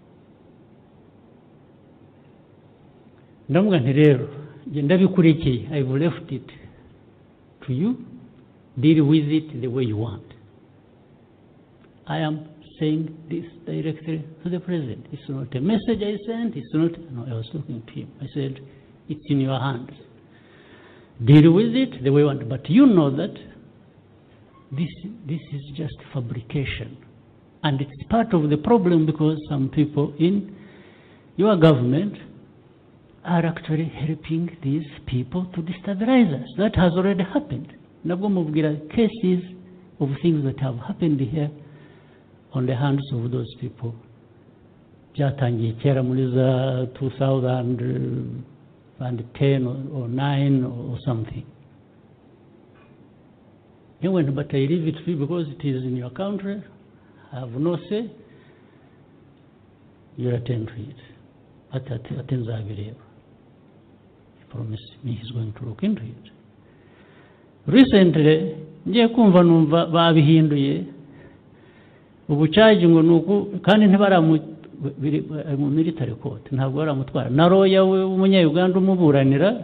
Ndamubwira nti rero nge ndabikurikiye, I've left it to you, deal with it the way you want. I am saying this directly to the president. It's not a message I sent, it's not, no, I was talking to him. I said, it's in your hands. Deal with it the way you want. But you know that this, this is just fabrication. And it's part of the problem because some people in your government are actually helping these people to destabilize us. That has already happened. Nabwo mubwira cases of things that have happened here on the hands of those people. Byatangiye kera muri za two thousand and ten or, or nine or, or something. He went, but I leave it free because it is in your country. I have no say. You attend to it. At attends He promised me he's going to look into it. Recently, ngiye kumva numva babihinduye ubucaji ngo nuko kandi ntibaramu mu military court ntabwo baramutwara na roya we umunya-Uganda umuburanira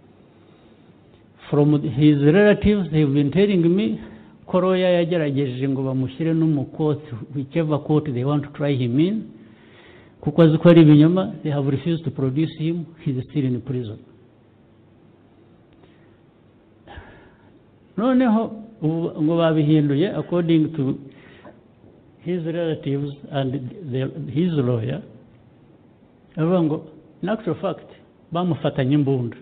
from his relatives they have been telling me ko roya yagerageje ngo bamushyire no mu court whichever court they want to try him in kuko azi ko ari ibinyoma they have refused to produce him. He is still in prison. Noneho ngo babihinduye according to his relatives and the, his lawyer. Ngo in actual fact bamufatanye imbunda.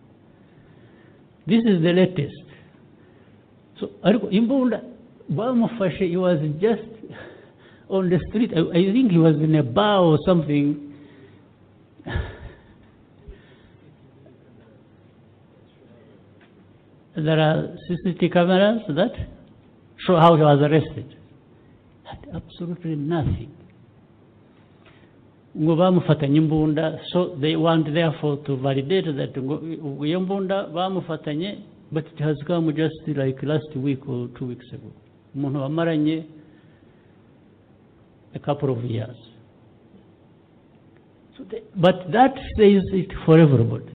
This is the latest. So ariko imbunda bamufashe, he was just on the street. I, I think he was in a bar or something. There are C C T V cameras that show how he was arrested. Had absolutely nothing. Ngo bamufatanye imbunda, so they want therefore to validate that iyo mbunda bamufatanye, but it has come just like last week or two weeks ago. Umuntu wamaranye a couple of years. So they, but that says it for everybody.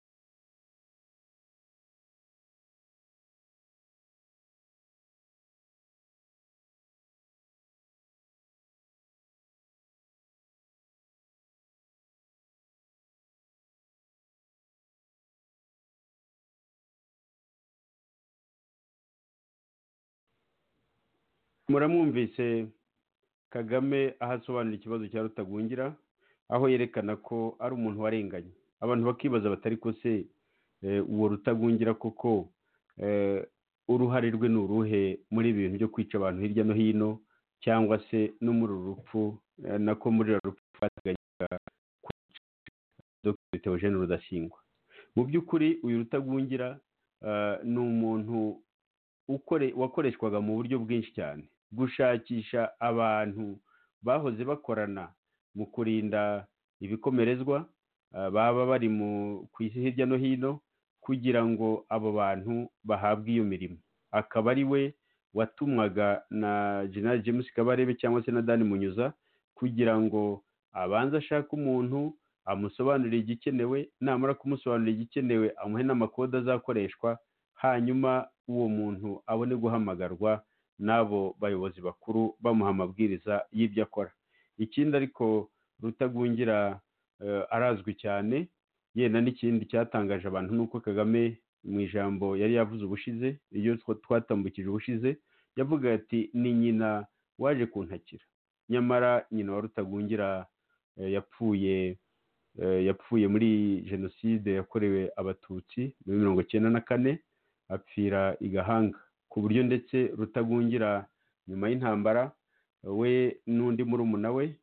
muramwumvise Kagame ahasobanura ikibazo cya Rutagungira, aho yerekana ko ari umuntu warenganye. Abantu bakibaza batari ko se uwo Rutagungira koko uruhare rwe n'uruhe muri ibintu byo kwica abantu hirya no hino, cyangwa se no muri urupfu nako muri urupfu fataganya Dr Theogene Rudasingwa. Mu by'ukuri uyu Rutagungira ni umuntu ukore wakoreshwaga mu buryo bwinshi cyane gushakisha abantu bahoze bakorana mu kurinda ibikomerezwa baba bari mu kwisi hirya no hino, kugira ngo abo bantu bahabwe iyo mirimo. Akaba ari we watumwaga na General James Kabarebe cyangwa se na Dani Munyuza kugira ngo abanze ashaka umuntu amusobanurire igikenewe, namara kumusobanurira igikenewe amuhe n'amakoda azakoreshwa, hanyuma uwo muntu abone guhamagarwa n'abo bayobozi bakuru bamuha amabwiriza y'ibyo akora. Ikindi ariko Rutagungira uh, arazwi cyane, yenda n'ikindi cyatangaje abantu nuko Kagame mu ijambo yari yavuze ubushize, iyo twatambukije ubushize, yavuga ati ni nyina waje kuntakira. Nyamara nyina wa Rutagungira uh, yapfuye uh, yapfuye muri jenoside yakorewe abatutsi muri mirongo icyenda na kane, apfira i Gahanga, ku buryo ndetse Rutagungira nyuma y'intambara we n'undi murumuna we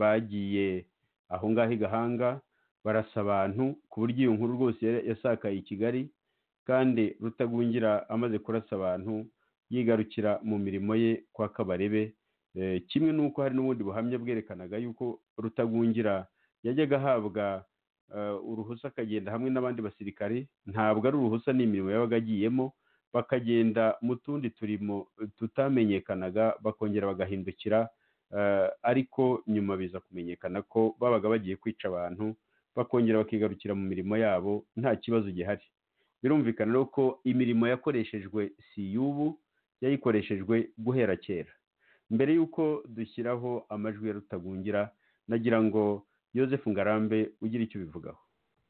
bagiye aho ngaho i Gahanga barasa abantu, ku buryo iyo nkuru rwose yasakaye i Kigali. Kandi Rutagungira amaze kurasa abantu yigarukira mu mirimo ye kwa Kabarebe, e, kimwe n'uko hari n'ubundi buhamya bwerekanaga yuko Rutagungira yajyaga ahabwa uh, uruhusa akagenda hamwe n'abandi basirikare. Ntabwo ari uruhusa, n'imirimo yabaga agiyemo, bakagenda mu tundi turimo tutamenyekanaga bakongera bagahindukira, uh, ariko nyuma biza kumenyekana ko babaga bagiye kwica abantu, bakongera bakigarukira mu mirimo yabo nta kibazo gihari. Birumvikana rero ko imirimo yakoreshejwe si y'ubu, yayikoreshejwe guhera kera. Mbere y'uko dushyiraho amajwi ya Rutagungira, nagira ngo Joseph Ngarambe ugira icyo bivugaho.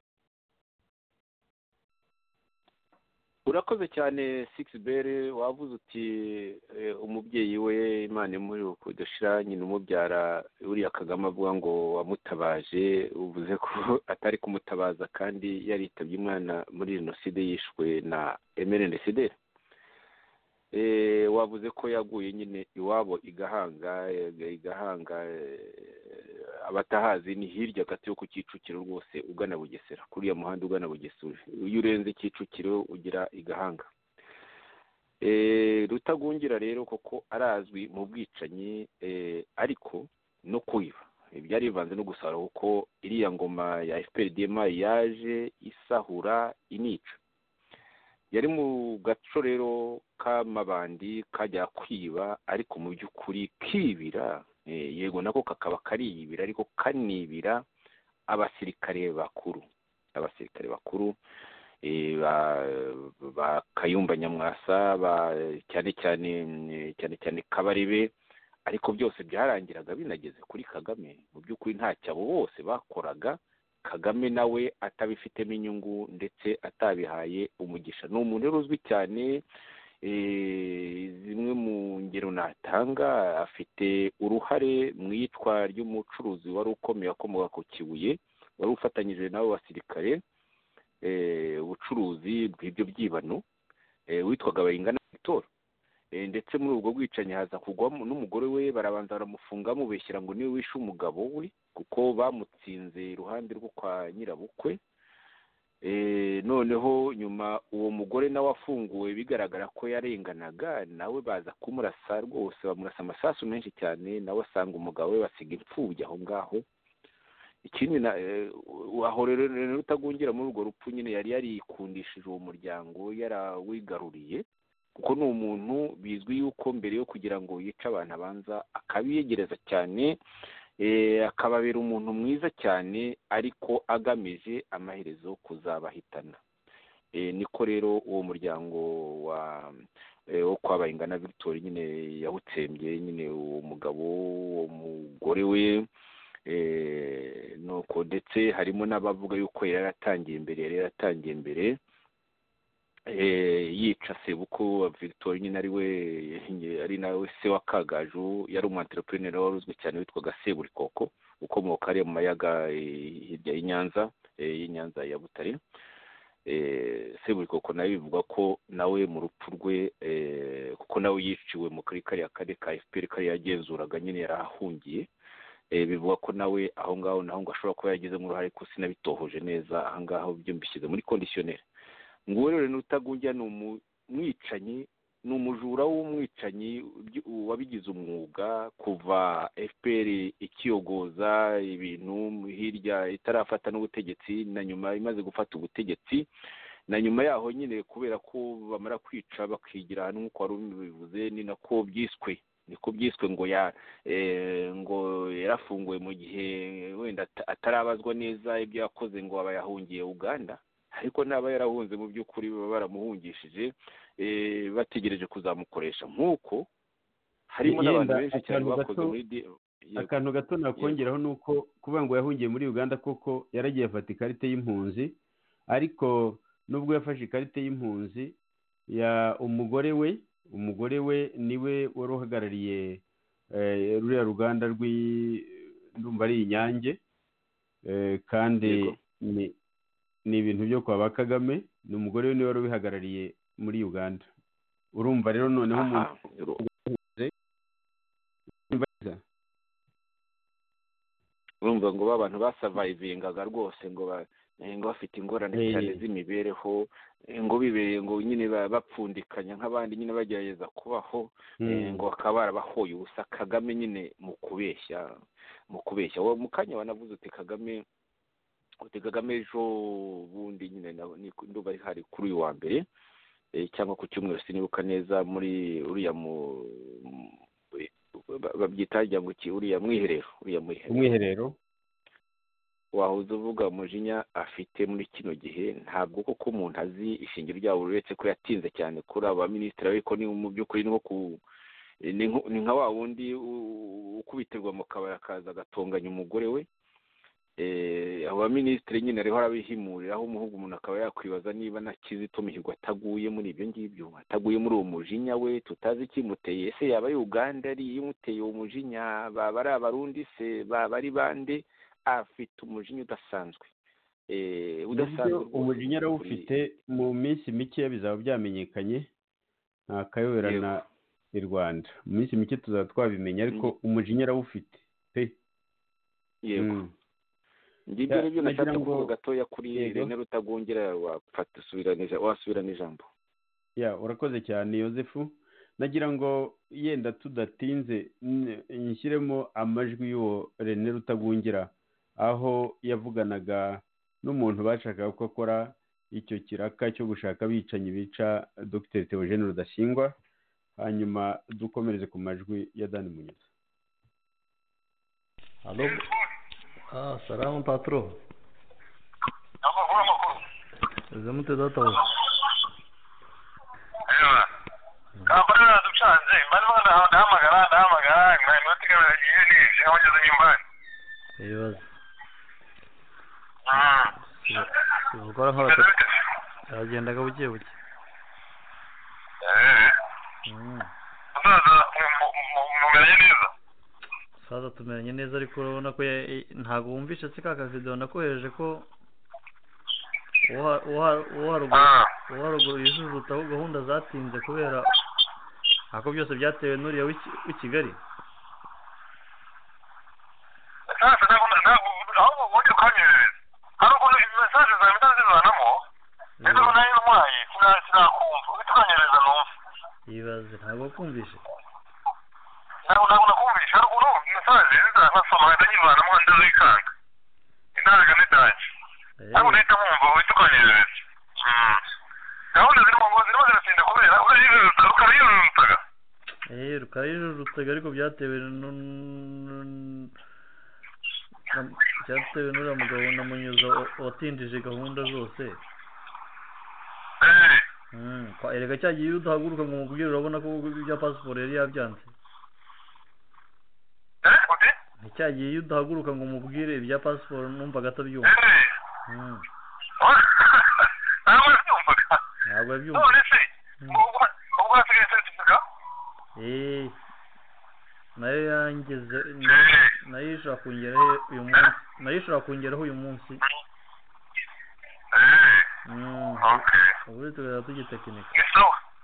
Urakoze cyane Sixbert, wavuze uti umubyeyi we Imana imuri kudushira nyine umubyara uriya Kagame avuga ngo wamutabaje, uvuze ko atari kumutabaza kandi yaritabye umwana muri jenoside yishwe na Emery Ndayisabye. wavuze ko yaguye nyine iwabo igahanga igahanga abatahazi ni hirya gato yo ku Kicukiro rwose ugana Bugesera kuri ya muhanda ugana Bugesera iyo urenze Kicukiro ugira igahanga. Rutagungira rero koko arazwi mu bwicanyi ariko no kwiba byari bivanze no gusara kuko iriya ngoma ya F P R D M yaje isahura inica. Yari mu gaco rero k'amabandi kajya kwiba ariko mu by'ukuri kibira yego nako kakaba kariyibira ariko kanibira abasirikare bakuru abasirikare bakuru ba Kayumba Nyamwasa cyane cyane cyane cyane Kabarebe, ariko byose byarangiraga binageze kuri Kagame. Mu by'ukuri nta cyabo bose bakoraga Kagame nawe atabifitemo inyungu ndetse atabihaye umugisha. Ni umuntu rero uzwi cyane, zimwe mu ngero natanga, afite uruhare mu iyicwa ry'umucuruzi wari ukomeye akomoka ku Kibuye wari ufatanyije n'abo basirikare ubucuruzi bw'ibyo byibano witwaga Bayingana Victor, ndetse muri ubwo bwicanyi haza kugwamo n'umugore we, barabanza baramufunga mubeshyira ngo niwe wishe umugabo we kuko bamutsinze iruhande rwo kwa nyirabukwe. Noneho nyuma uwo mugore nawe afunguwe bigaragara ko yarenganaga, nawe baza kumurasa rwose, bamurasa amasasu menshi cyane, nawe asanga umugabo we basiga imfubyi aho ngaho. Ikindi aho rero Rutagungira muri urwo rupfu nyine yari yarikundishije uwo muryango, yarawigaruriye kuko ni umuntu bizwi yuko mbere yo kugira ngo yice abantu abanza akabiyegereza cyane, akababera umuntu mwiza cyane ariko agamije amaherezo kuzabahitana. Niko rero uwo muryango wa wo kwa Bayingana Victor nyine yawutsembye nyine uwo mugabo uwo mugore we. Nuko ndetse harimo n'abavuga yuko yaratangiye imbere yari yaratangiye imbere yica sebuko wa Victor nyine ari we ari nawe se wa Kagaju, yari umu entrepreneur wari uzwi cyane witwaga Seburikoko ukomoka ari mu mayaga hirya y'Inyanza y'Inyanza ya Butare. Seburikoko nawe bivuga ko nawe mu rupfu rwe kuko nawe yiciwe mu kari kariya kare ka F P R kari yagenzuraga nyine yarahungiye. Bivuga ko nawe aho ngaho naho ngo ashobora kuba yagize mu ruhare ko sinabitohoje neza aha ngaho byo mbishyize muri conditionnel. Ngo rero Rutagungira ni umwicanyi, ni umujura w'umwicanyi wabigize umwuga kuva F P R ikiyogoza ibintu hirya itarafata n'ubutegetsi, na nyuma imaze gufata ubutegetsi, na nyuma yaho nyine kubera ko bamara kwica bakigira ahantu nk'uko wari ubivuze, ni nako byiswe niko byiswe ngo ya ngo yarafunguwe mu gihe wenda atarabazwa neza ibyo yakoze, ngo aba yahungiye Uganda, ariko naba yarahunze mu by'ukuri baba baramuhungishije bategereje kuzamukoresha. Nk'uko harimo n'abantu benshi cyane bakoze muri akantu gato nakongeraho ni uko kuvuga ngo yahungiye muri Uganda koko yaragiye afata ikarita y'impunzi, ariko nubwo yafashe ikarita y'impunzi ya umugore we umugore we niwe wari uhagarariye ruriya ruganda rw'indumva ari Inyange, kandi ni ni ibintu byo kwa ba Kagame. Ni umugore we niwe wari ubihagarariye muri Uganda. Urumva rero noneho urumva ngo babantu basavayivingaga rwose ngo ngo bafite ingorane cyane z'imibereho, ngo bibereye ngo nyine bapfundikanya nk'abandi nyine bagerageza kubaho, ngo bakaba barabahoye ubusa Kagame nyine mu kubeshya mu kubeshya. Uwo mukanya wanavuze uti Kagame uti Kagame ejo bundi nyine ndumva ari hari kuri uyu wa mbere cyangwa ku cyumweru sinibuka neza, muri uriya mu babyita ngo ki uriya mwiherero uriya mwiherero wahuze uvuga umujinya afite muri kino gihe. Ntabwo koko umuntu azi ishingiro ryabo uretse ko yatinze cyane kuri aba minisitiri, ariko ni mu by'ukuri ni ku ni nka wa wundi ukubitirwa mu kabari akaza agatonganya umugore we. Aba minisitiri nyine ariho arabihimuriraho umuhungu, umuntu akaba yakwibaza niba na Kizito Mihigo ataguye muri ibyo ngibyo, ataguye muri uwo mujinya we tutazi ikimuteye. Ese yaba ari Uganda ari imuteye uwo mujinya, baba ari Abarundi se, baba ari bande? Afite umujinya udasanzwe udasanzwe umujinya arawufite. Mu minsi mike bizaba byamenyekanye ntakayoberana i Rwanda mu minsi mike tuzaba twabimenya ariko umujinya arawufite pe yego ngibyo rero nashatse kuvuga gatoya kuri Rene Rutagungira wafata subiranije wasubirana ijambo ya urakoze cyane Yosefu nagira ngo yenda tudatinze inshyiremo amajwi y'uwo Rene Rutagungira aho yavuganaga n'umuntu bashakaga ko akora icyo kiraka cyo gushaka abicanyi bica Dr Theogene Rudasingwa hanyuma dukomereze ku majwi ya Dani Munyuza. Halo. Ah, salamu patro. Zamute data. Ewa. Kabara ducanze, bari bana ndahamagara ndahamagara nka inoti kabagiye ni cyangwa nyumbani. Ewa. Ah. Ukora nkora. Agenda gabuke buke. Eh. Mm. Sasa mumeranye neza. Sasa tumeranye neza ariko urabona ko ntago wumvishe se kaka video nakohereje ko uharuguru yujujutaho gahunda zatinze kubera ako byose byatewe n'uriya w'i Kigali. Sasa ntabwo ntabwo aho ubundi ukanyereza hari ukuntu message zawe ndazizanamo rero nayo ntwaye sinakumva ubitwanyereza numva ibaze ntabwo kumvishe ntabwo ntabwo nakumvishe hari ukuntu message zizanasoma ndayivanamo ndazikanga intaga n'idaje ntabwo nahita nkumva ubitwanyereza gahunda zirimo ngo zirimo ziratinda kubera urayijujuta rukarayirutaga eh rukarayirutaga ariko byatewe byatewe n'uriya mugabo na Munyuza watindije gahunda zose. Mm, kwa erega cyagiye udahaguruka ngo mubwire urabona ko bya passport yari yabyanze. Eh, ute? Cyagiye udahaguruka ngo mubwire ibya passport numva gatabyumva. Mm. Ntabwo byumvaga. Ntabwo byumva. None se, ubwo asigaye certificate? Eh. Nayo yangeze nayo ishaka kongeraho uyu munsi nayo ishaka kongeraho uyu munsi. Eh. Mm. Okay. Ubu tugaza tugitekinika. So.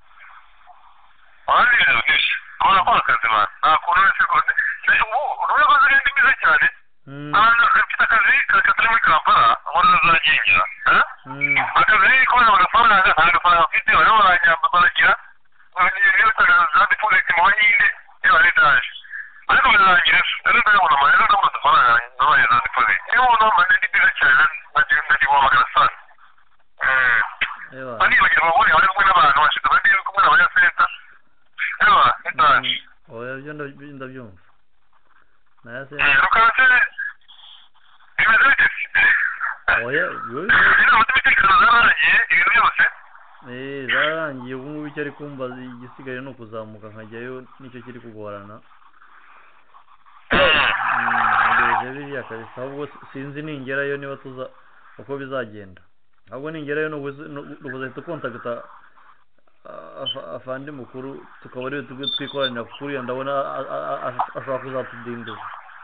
Ari nishi. Kora kwa kazi ba. Na kuna sekonde. Ubu urabona ko zigenda imeze cyane. Mm. Ana afite akazi kakatari muri Kampala, nkora zagingira. Eh? Mm. Akazi ko n'amafaranga ntabwo faranga afite bari baranyamba baragira. Niyo bitanga za deposit mu banyinde y'abari daje. Ariko birangira rero ndabona amahera n'amafaranga faranga n'abaye za deposit. Niyo ubona amande ndibize cyane nagiye ndagiye magana sana. Eh. Ewa. Bani bagira babone bari kumwe n'abantu bashika bandi kumwe n'abanyasenta. Ewa, etaje. Oya byo ndabyumva. Naya se. Eh, rukase. Bimeze bite? Oya, yo. Ino mutekano zararangiye ibintu byose. Eh, zararangiye ubu ngubu cyari kumva igisigaye no kuzamuka nkajyayo nicyo kiri kugorana. Mm, biriya kabisa ahubwo sinzi ningerayo niba tuza uko bizagenda. Ahubwo ningerayo no ubuzahita kontakta afande mukuru tukaba rero twikoranira kuri ndabona ashaka kuzatudinduza.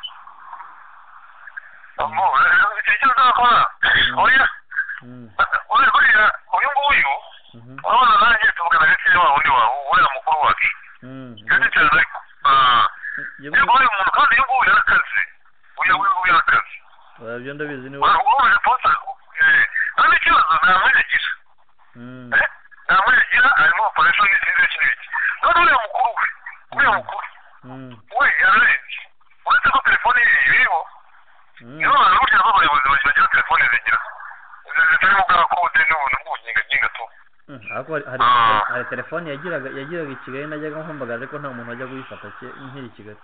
Amo, icyo ndakora. Oya. Mm. Oya kuriya uyu nguyu. Mhm. Urabona nanjye tuvugana gake wa undi wa uriya mukuru wacu. Mhm. Kandi cyane ah. Yego umuntu kandi uyu nguyu yarakaze. Uyu nguyu yarakaze. Oya byo ndabizi ni wowe. Wowe posta eh kandi kibazo namwerekeje. Mhm. Eh? Namwerekeje arimo operation n'izindi kintu. None uriya mukuru we. Uriya mukuru. Mhm. We yararenze. Uretse ko telefone ye iriho. Niyo abantu bose abayobozi bagira telefone zigira. Zitarimo bwa code n'ubuntu bw'uginga ginga to. Ako hari hari telefone yagiraga yagiraga ikigaye najyaga nkombagaje ko nta muntu ajya kuyifata cye nkiri Kigali.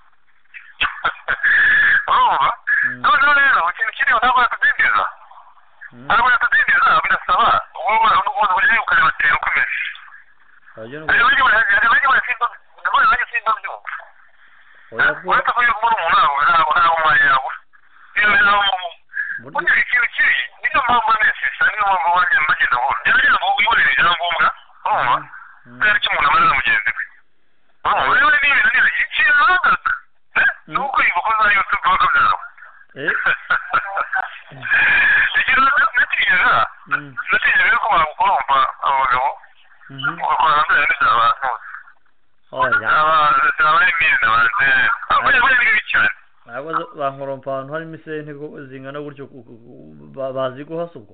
Oh. No no no, ikintu kiri ntabwo yatudindiza. Ntabwo yatudindiza birasaba. Wowe n'ubundi buri ukareba batera ukomeze. Ajya no. Ajya bajya bajya bajya bajya ndabona bajya sinda byo. Oya ko wata ko yuko umuntu nawe ntabwo ntabwo mwari yabo. Iyo ntabwo Burya ikintu kiri niyo mpamvu nesesa niyo mpamvu wanjye mbagenda aho gerageza ngo wiborere ibyangombwa urumva kubera icyo umuntu amaze mugenzi we urumva rero ni ibintu niba ikintu runaka nuko yibuka ko za YouTube bakabyara ikintu natigeza natigeza ko bagukorompa abagabo ugakora hanze n'izaba ntabwo bankorompa ahantu harimo isente zingana gutyo bazi guhasa ubwo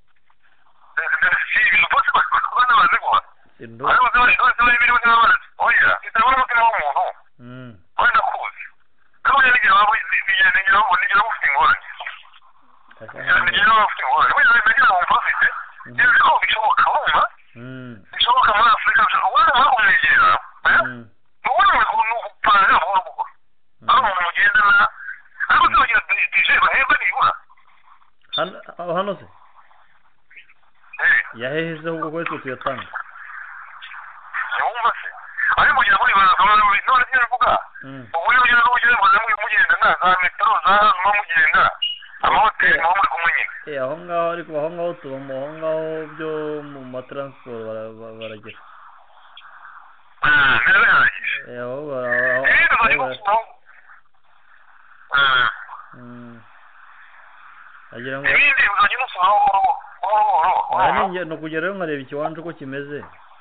bishoboka muri afurika ubona kumwegera ubona ukuntu upanga buhoro buhoro aho umuntu mugendana ariko tubagira dije bahemba nibura hano se yaheheze ahubwo kwese tuyatanga yumva se ari mugira muri barazora none ntibivuga uburyo ugera n'ubugere ngo zamwe mugenda nta za metero za hano mugenda amahoteli aho muri kumwe nyine eh aho ngaho ariko aho ngaho tubamo aho ngaho byo mu matransport baragera ah narahagije eh aho aho agira ngo ibindi uzajya umusoro aninge no kugerayo nkareba ikiwanje uko kimeze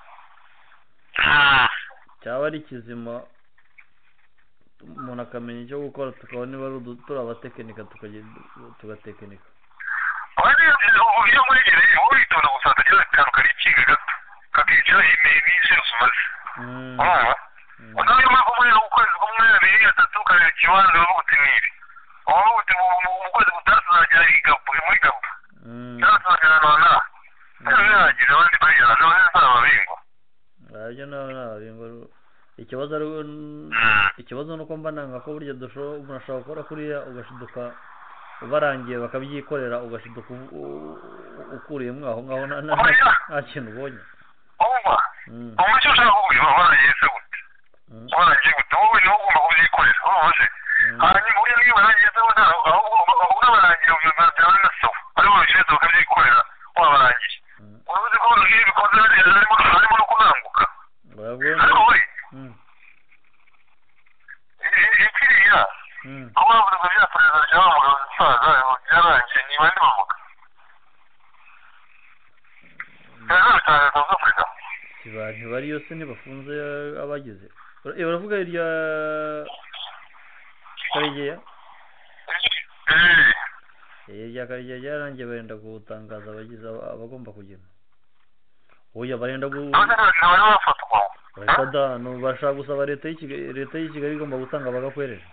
cyaba ari kizima umuntu akamenya icyo gukora tukaba niba ari turi abatekinika tugatekinika iyo mwegereye wowe witonda gusa hatagira akantu kari ikinga gato kakica iminsi yose umaze urumva unaho iyo mpamvu muri ukwezi kumwe abiri atatu ukareba ikibanza uvuga uti niri uvuga uti mu kwezi gutaha tuzagera muri gapu cyangwa tuzagera nona kandi bihagije abandi bayijyana niba nta babingwa abyo n'ababingwa ikibazo ari ikibazo nuko mba nanga ko burya dushobora umuntu ashobora gukora kuriya ugashiduka ubarangiye bakabyikorera ugashiduka ukuriyemo aho ngaho nta kintu ubonye umva uburyo ushaka kuburyo warangiye se gute warangiye gute wowe niwo ugomba kubyikorera urumva hanyuma uriya niba warangiye se gute ahubwo unabarangiye ubuzima byawe na sawa aribo babishinzwe bakabyikorera wabarangiye uruzi ko iyo bikoze harimo no kunanguka ariko we ikiriya kuba bavuga ngo bya perezida rya wa mugabo umusaza byarangiye niba ndi bavuga perezida cyane South Africa ntibari yose ntibafunze abagize baravuga irya Karegeya irya Karegeya ryarangiye barenda gutangaza abagize abagomba kugena oya barenda gu Bakada no bashaka gusaba leta y'Ikigali leta y'Ikigali igomba gutanga bagakwerera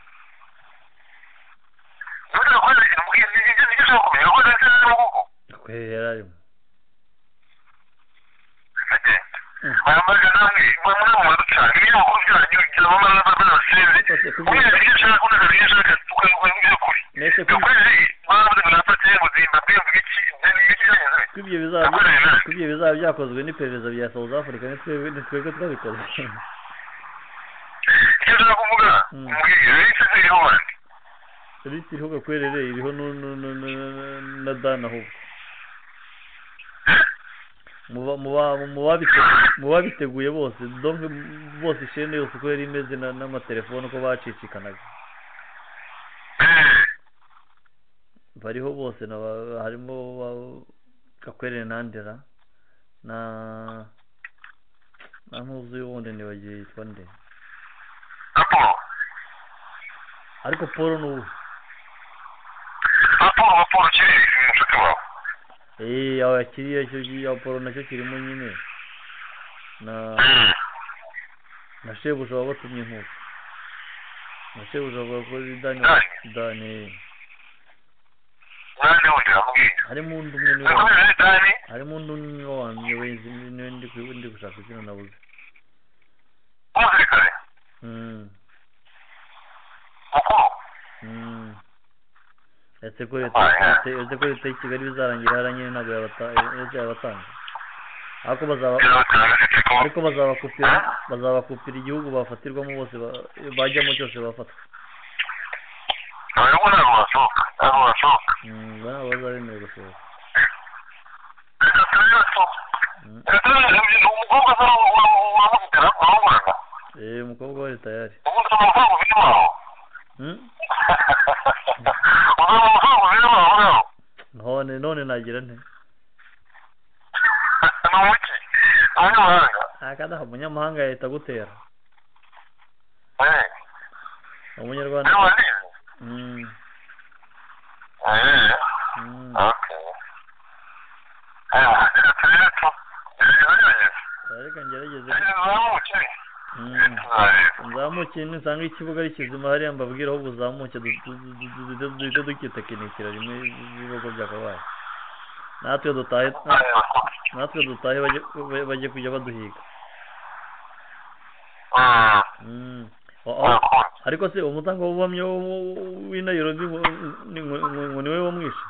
kwera yo aya magana ni bamwe mu baducana niyo kugira ngo ugire amara y'abaseze kugira ngo ushaka kugira ngo ushaka tukagura kuri nese kuri bavuze ngo nafate ubuzima bw'ibyo iki n'ibyo kubye bizaba kubye bizaba byakozwe n'iperereza bya South Africa nitwe nitwebwe twabikoze icyo nshaka kuvuga mbwira ese ziriho bandi liti iriho gakwerere iriho na dana ahubwo muba muba muba biteguye bose donc bose ishene yose uko yari imeze n'amatelefone uko bacicikanaga bariho bose harimo gakwerere nandera na na ntuzi wundi nibagiye yitwa nde ariko Paul n'ubu Paul Paul kiri umushuti wawe eh aho kiriya cyo ya Paul nacyo kirimo nyine na na shebuja wabatumye nkuko na shebuja wabakoze Dani Dani nani wundi amubwiye harimo undi umwe ni Dani harimo undi umwe wanye wezi ndi ndi gushaka ikintu nabuze umusirikare mm uko mm ese ko leta ese ko leta y'Ikigali bizarangira haranyine ntabwo yabatanga ariko bazaba ariko bazabakupira bazabakupira igihugu bafatirwamo bose bajyamo cyose bafatwa ntabwo ntabwo basohoka ntabwo basohoka bana bazabemerewe gusohoka reka turebe so umukobwa uramubwira uramubwira eh umukobwa wa leta yari ubu umukobwa ufite waho none none nagira nte n'umuki umunyamahanga akada umunyamahanga yahita gutera umunyarwanda niba nize mm eh mm okay ah reka turebe tu gerageza ariko ngerageze zamuke mm nzamuke nisanga ikibuga ari kizima hariya mbabwira aho buzamuke duhita dukitekinikira rimwe ibigo byakabaye natwe dutahe natwe dutahe bajye kujya baduhiga mm ariko se umutanga w'ubamye w'i Nairobi ngo niwe wamwishe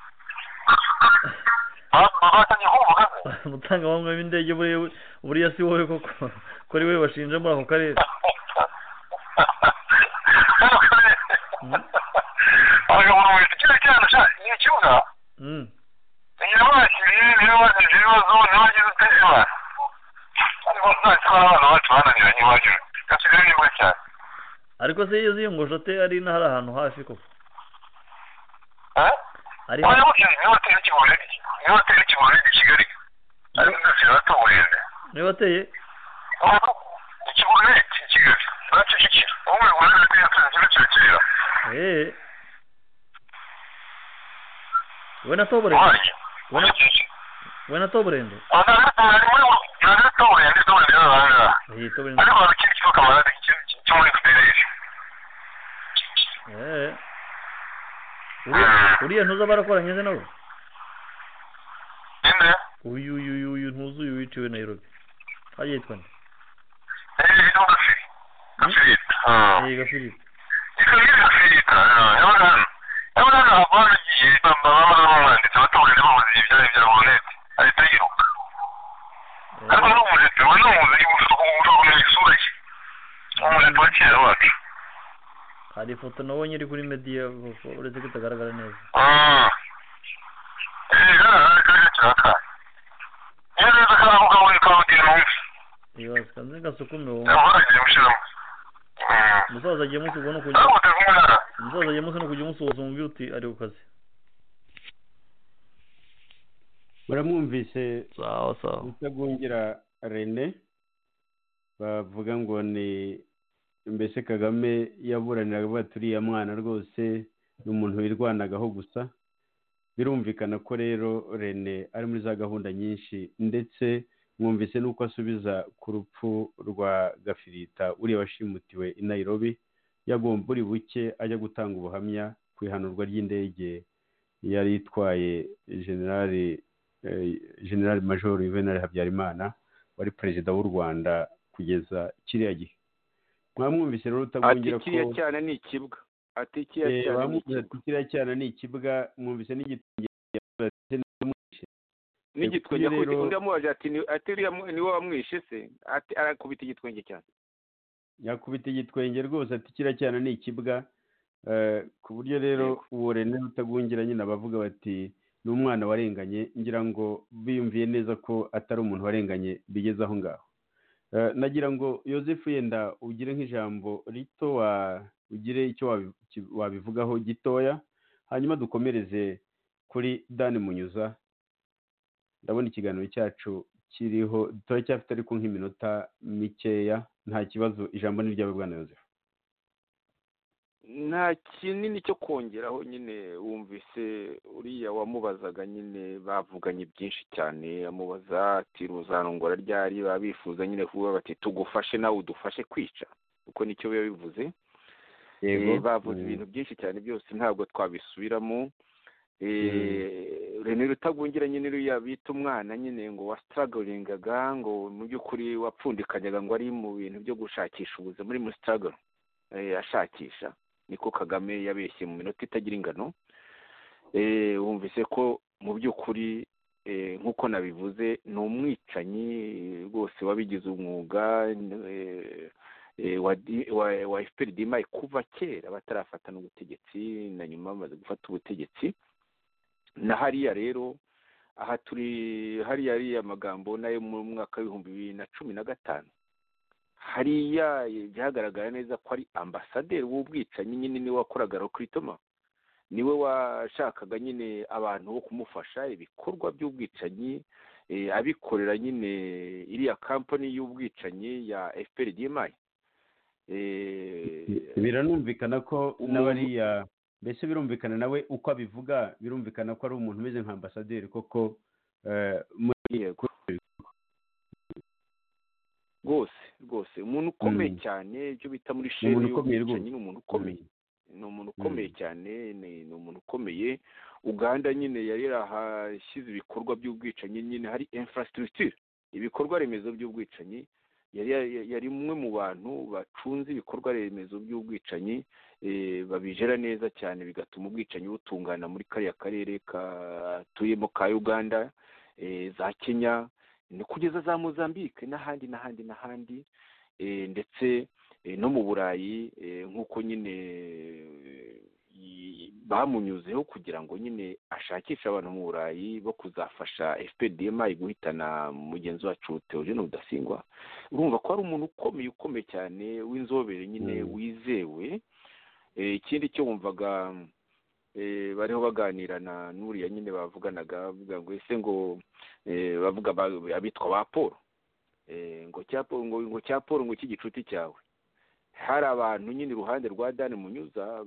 umutanga wamwe w'indege buriya si wowe koko ko ari we bashinja muri ako karere ni ikibuga mm niyo bakiriye niyo bagize ibibazo niyo bagize uteza ariko nzakora abantu bacu bananiranye iwacu gasigaye nibwo cyane ariko se iyo ziyongoshote ari n'ahari ahantu hafi koko ari niyo hoteli y'ikigore niyo hoteli y'ikigore i Kigali ariko ndashyira batuburinze niyo hoteli ikigore i Kigali bakikikira umwe ngo rero ko yatanze cyo kera eh buena tobrendo buena buena tobrendo ana ana muri ana tobrendo tobrendo ana eh tobrendo ana ba kiki ko kamara cyo muri kudereye eh uriya ntuza barakoranye ze nabo ene uyu uyu uyu ntuzu uyu wiciwe Nairobi ayitwa nde eh ino gafi gafi ah eh gafi ikiri gafi ah yabana yabana abana giye bamba baba ndetse batobrendo bamuzi ibyaye bya bonnet ahita yiruka ariko n'umujeto we n'umuzi y'ubushobora n'isura ye umujeto wa kera wacu hari ifoto nabonye iri kuri media uretse ko itagaragara neza ah eh gara gara cyaka yari zakavuga muri kawuti n'umwe iyo sanze gasukume wo yabaje mushira musaza agiye musu ubona kujya musaza agiye musu no kujya musoza mu beauty ari ukaze muramwumvise sawa sawa Mutagungira René bavuga ngo ni mbese Kagame yaburaniraga avuga turiya mwana rwose n'umuntu wirwanagaho gusa birumvikana ko rero René ari muri za gahunda nyinshi ndetse mwumvise nuko asubiza ku rupfu rwa Gafirita uriya washimutiwe i Nairobi yagomba buri buke ajya gutanga ubuhamya ku ihanurwa ry'indege yari itwaye generali generali major Juvenal Habyarimana wari perezida w'u Rwanda kugeza kiriya gihe mwamwumvise rero Utagungira ko ati cyane ni ikibwa ati kiriya cyane ni ikibwa mwumvise n'igitunge n'igitwenge kuko undi amubaje ati ati ni wowe wamwishe se ati arakubita igitwenge cyane yakubita igitwenge rwose ati kiriya cyane ni ikibwa ku buryo rero uwo René Utagungira nyine abavuga bati ni umwana warenganye ngira ngo biyumviye neza ko atari umuntu warenganye bigeze aho ngaho nagira ngo Yozefu yenda ugire nk'ijambo rito wa ugire icyo wabivugaho gitoya hanyuma dukomereze kuri Dan Munyuza ndabona ikiganiro cyacu kiriho turacyafite ariko nk'iminota mikeya nta kibazo ijambo ni ryawe bwana Yozefu nta kinini cyo kongeraho nyine wumvise uriya wamubazaga nyine bavuganye byinshi cyane amubaza ati ruzanongora ryari babifuza nyine kuvuga bati tugufashe nawe udufashe kwica uko nicyo biba bivuze yego bavuze ibintu byinshi cyane byose ntabwo twabisubiramo René Rutagungira nyine uriya bita umwana nyine ngo wa strugglingaga ngo mu by'ukuri wapfundikanyaga ngo ari mu bintu byo gushakisha ubuzima muri mu struggle ashakisha niko Kagame yabeshye mu minota itagira ingano wumvise ko mu by'ukuri nk'uko nabivuze ni umwicanyi rwose wabigize umwuga wa F P R D M kuva kera batarafata n'ubutegetsi na nyuma bamaze gufata ubutegetsi na hariya rero aha turi hariya ariya magambo nayo mu mwaka w'ibihumbi bibiri na cumi na gatanu hariya byagaragara neza ko ari ambasaderi w'ubwicanyi nyine niwe wakoraga recruitment niwe washakaga nyine abantu bo kumufasha ibikorwa by'ubwicanyi abikorera nyine iriya company y'ubwicanyi ya F P R D M biranumvikana ko n'abariya mbese birumvikana nawe uko abivuga birumvikana ko ari umuntu umeze nka ambasaderi koko rwose rwose umuntu ukomeye cyane ibyo bita muri sheri y'ubwicanyi ni umuntu ukomeye ni umuntu ukomeye cyane ni umuntu ukomeye Uganda nyine yari yarahashyize ibikorwa by'ubwicanyi nyine hari infrastructure ibikorwa remezo by'ubwicanyi yari yari umwe mu bantu bacunze ibikorwa remezo by'ubwicanyi babijera neza cyane bigatuma ubwicanyi butungana muri kariya karere katuyemo ka Uganda za Kenya ni kugeza za Mozambique n'ahandi n'ahandi n'ahandi ndetse no mu Burayi nk'uko nyine bamunyuzeho kugira ngo nyine ashakishe abantu mu Burayi bo kuzafasha F P D M I guhitana mugenzi wacu Theogene Rudasingwa. Urumva ko ari umuntu ukomeye ukomeye cyane w'inzobere nyine wizewe. Ikindi cyo wumvaga bariho baganirana n'uriya nyine bavuganaga bavuga ngo ese ngo bavuga abitwa ba Paul ngo cya Paul ngo ngo cya Paul ngo cy'igicuti cyawe. Hari abantu nyine iruhande rwa Dan Munyuza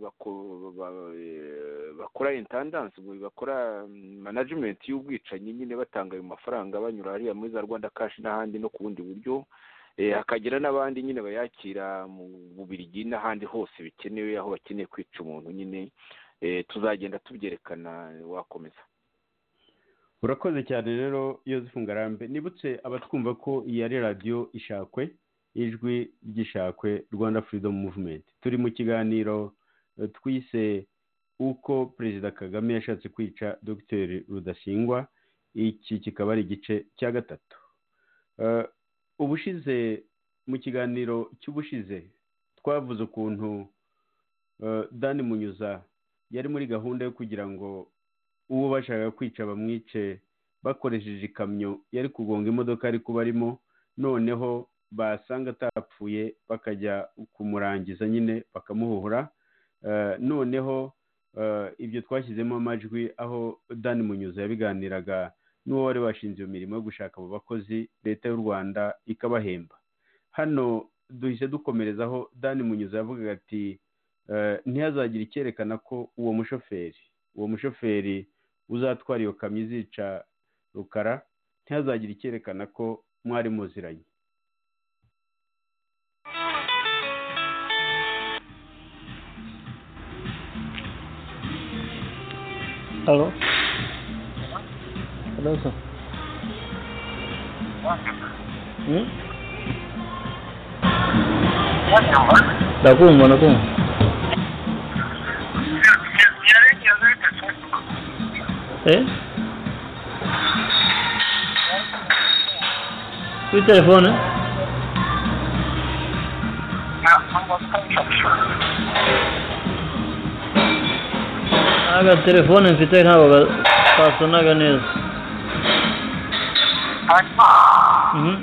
bakora intendance bakora management y'ubwicanyi nyine batanga ayo mafaranga banyura hariya muri za Rwanda Cash n'ahandi no ku bundi buryo hakagira n'abandi nyine bayakira mu Bubiligi n'ahandi hose bikenewe aho bakeneye kwica umuntu nyine tuzagenda tubyerekana wakomeza. Urakoze cyane rero Yozefu Ngarambe. Nibutse abatwumva ko iyi ari radio Ishakwe ijwi ry'Ishakwe Rwanda Freedom Movement. Turi mu kiganiro twise uko Perezida Kagame yashatse kwica Dr Rudasingwa. Iki kikaba ari igice cya gatatu. Uh, ubushize mu kiganiro cy'ubushize twavuze ukuntu uh, Dan Munyuza yari muri gahunda yo kugira ngo uwo bashaka kwica bamwice bakoresheje ikamyo yari kugonga imodoka ari kubarimo, noneho basanga atapfuye bakajya kumurangiza nyine bakamuhuhura. Uh, noneho uh, ibyo twashyizemo amajwi aho Dan Munyuza yabiganiraga n'uwo wari washinze iyo mirimo yo gushaka abo bakozi leta y'u Rwanda ikabahemba. Hano duhise dukomerezaho Dan Munyuza yavugaga ati uh, ntihazagira icyerekana ko uwo mushoferi uwo mushoferi uzatwara iyo kamyo izica Rukara ntihazagira icyerekana ko mwari muziranye. Hello. Hello, sir. Hmm? Nakumva nakumva. Eh? Kuri telefone? Aga telefone mfite ntabwo kasonaga neza. Mhm.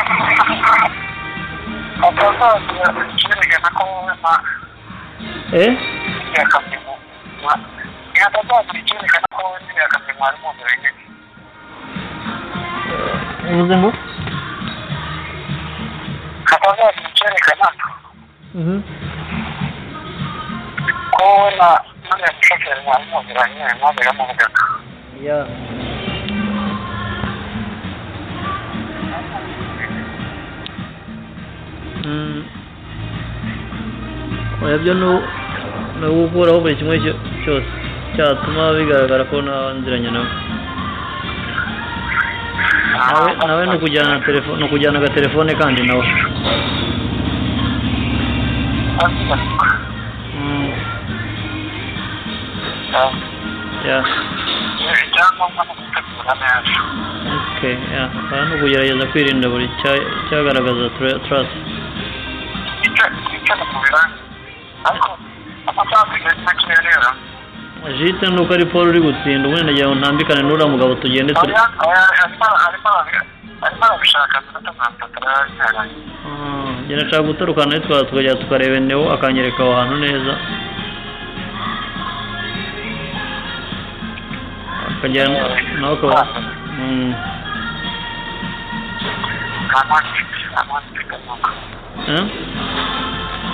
Eh? Uvuze ngo? Hatazagira icyerekana Mhm. ko na none mushoferi mwari muziranye mwabera mu bugaka. Yeah. Mm. Oya byo no no gukuraho buri kimwe cyose cyatuma bigaragara ko nziranye nawe. Nawe nawe no kujyana telefone no kujyana ga telefone kandi nawe. Mm. Yeah. Okay, yeah. Abantu kugerageza kwirinda buri cyagaragaza trust. Jite nuko ari Paul uri gutsinda ubundi nagiye ntambikane n'ura mugabo tugende turi. Ah, jye nashaka gutarukana nitwa tukajya tukareba Neo akanyereka aho hantu neza. Akajyana nawe akaba mm. Eh?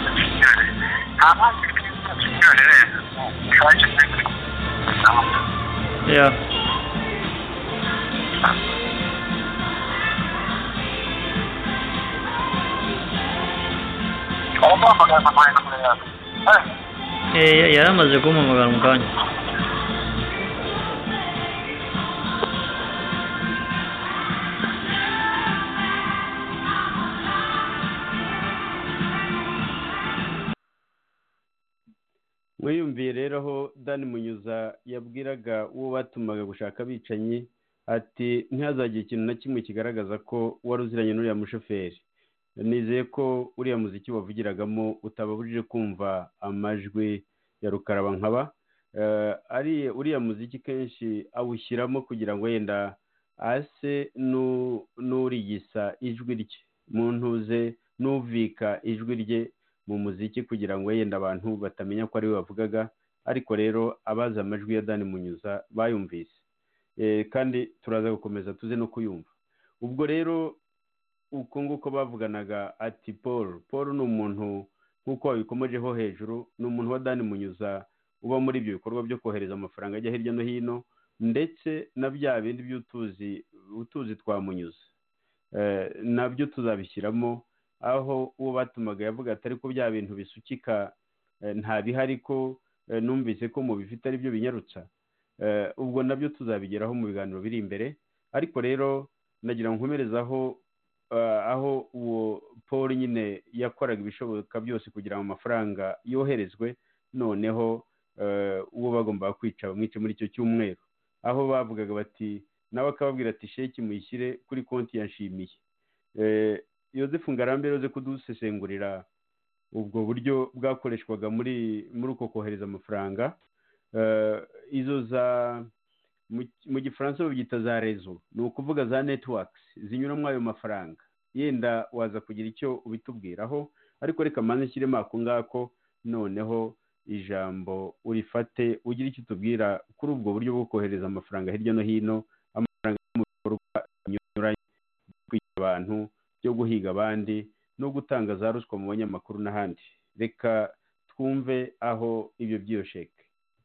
Yeah. Eh, yaramaze kumpamagara mu kanya. mwiyumviye rero aho Dani Munyuza yabwiraga uwo batumaga gushaka abicanyi ati ntihazagire ikintu na kimwe kigaragaza ko wari uziranye n'uriya mushoferi. Nizeye ko uriya muziki wavugiragamo utababujije kumva amajwi ya Rukarabankaba. Ari uriya muziki kenshi awushyiramo kugira ngo yenda ase n'urigisa ijwi rye, muntuze n'uvika ijwi rye mu muziki kugira ngo yenda abantu batamenya ko ari we bavugaga, ariko rero abaza amajwi ya Dani Munyuza bayumvise. E, kandi turaza gukomeza tuze no kuyumva. Ubwo rero uko nguko bavuganaga ati Paul Paul ni umuntu nk'uko babikomojeho hejuru, ni umuntu wa Dani Munyuza uba muri ibyo bikorwa byo kohereza amafaranga ajya hirya no hino, ndetse na bya bindi by'utuzi utuzi twa Munyuza e, nabyo tuzabishyiramo, aho uwo batumaga yavuga atari ko bya bintu bisukika e, nta bihari ko e, numvise ko mu bifite ari byo binyarutsa. e, ubwo nabyo tuzabigeraho mu biganiro biri imbere. Ariko rero nagira nkomerezaho uh, aho uwo Paul nyine yakoraga ibishoboka byose kugira ngo amafaranga yoherezwe, noneho uh, uwo bagomba kwica bamwice muri icyo cyumweru, aho bavugaga bati nawe akababwira ati sheki muyishyire kuri konti ya Nshimiye. eh Yozefu Ngarambe roze kudusesengurira ubwo buryo bwakoreshwaga muri muri uko kohereza amafaranga. Uh, izo za mu gifaransa babyita za rezo, ni ukuvuga za networks zinyuramo ayo mafaranga. Yenda waza kugira icyo ubitubwiraho, ariko reka manze nshyiremo ako ngako, noneho ijambo urifate ugira icyo tubwira kuri ubwo buryo bwo kohereza amafaranga hirya no hino, amafaranga mu bikorwa binyuranye, kwica abantu, byo guhiga abandi, no gutanga za ruswa mu banyamakuru n'ahandi. Reka twumve aho ibyo byiyosheke.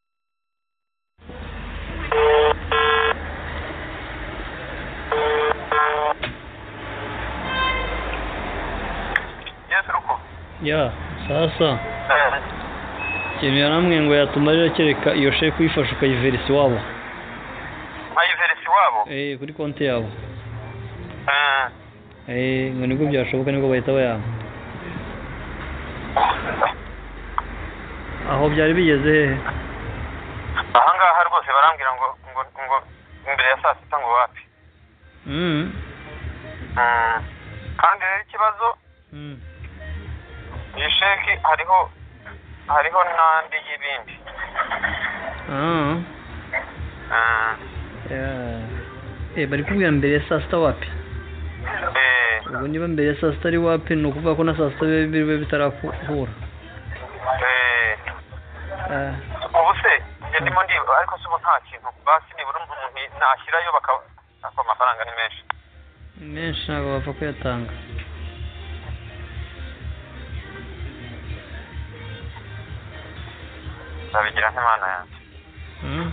Ya sasa ikintu yaramwe ngo yatumarira kereka iyo sheke kuyifasha ukayiverisa iwabo. Ayiverisa iwabo? Eh, kuri konti yabo. Ah. Eh, ngo nibwo byashoboka, nibwo bahita bayama. Aho byari bigeze hehe? Aha ngaha rwose barambwira ngo ngo ngo imbere ya saa sita ngo wapi. Mm. Mm. Kandi rero ikibazo Mm. iyi sheki hariho hariho n'andi y'ibindi. Ah. Ah. Yeah. Eh, bari kubwira mbere ya saa sita wapi? Eh. Ubwo niba mbere ya saa sita ari wapi, ni ukuvuga ko na saa sita bibe bitarahura. Eh. Ah. Ubu se njye ndimo ndiba, ariko se ubu nta kintu basi nibura umuntu nashyirayo bakaba amafaranga ni menshi. Menshi ntabwo bapfa kuyatanga. Ndabigira nk'Imana yanjye. Mm.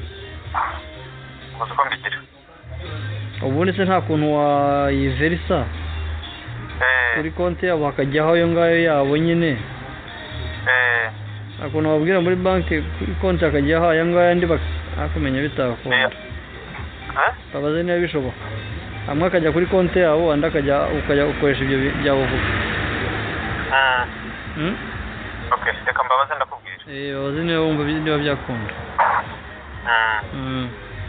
Uzi ko mbigira. Ubundi se nta kuntu wayiverisa Eh. kuri konti yabo hakajyaho ayo ngayo yabo nyine? Eh. Nta kuntu wabwira muri banki kuri konti hakajyaho aya ngaya andi bakamenya bitakunda? Eh? Babaze niba bishoboka. Amwe akajya kuri konti yabo, andi akajya ukajya ukoresha ibyo byabo vuga. Ah. Mm? Okay, reka mbabaze ndakubwira. Eh, babaze niba wumva niba byakunda. Ah. Mm.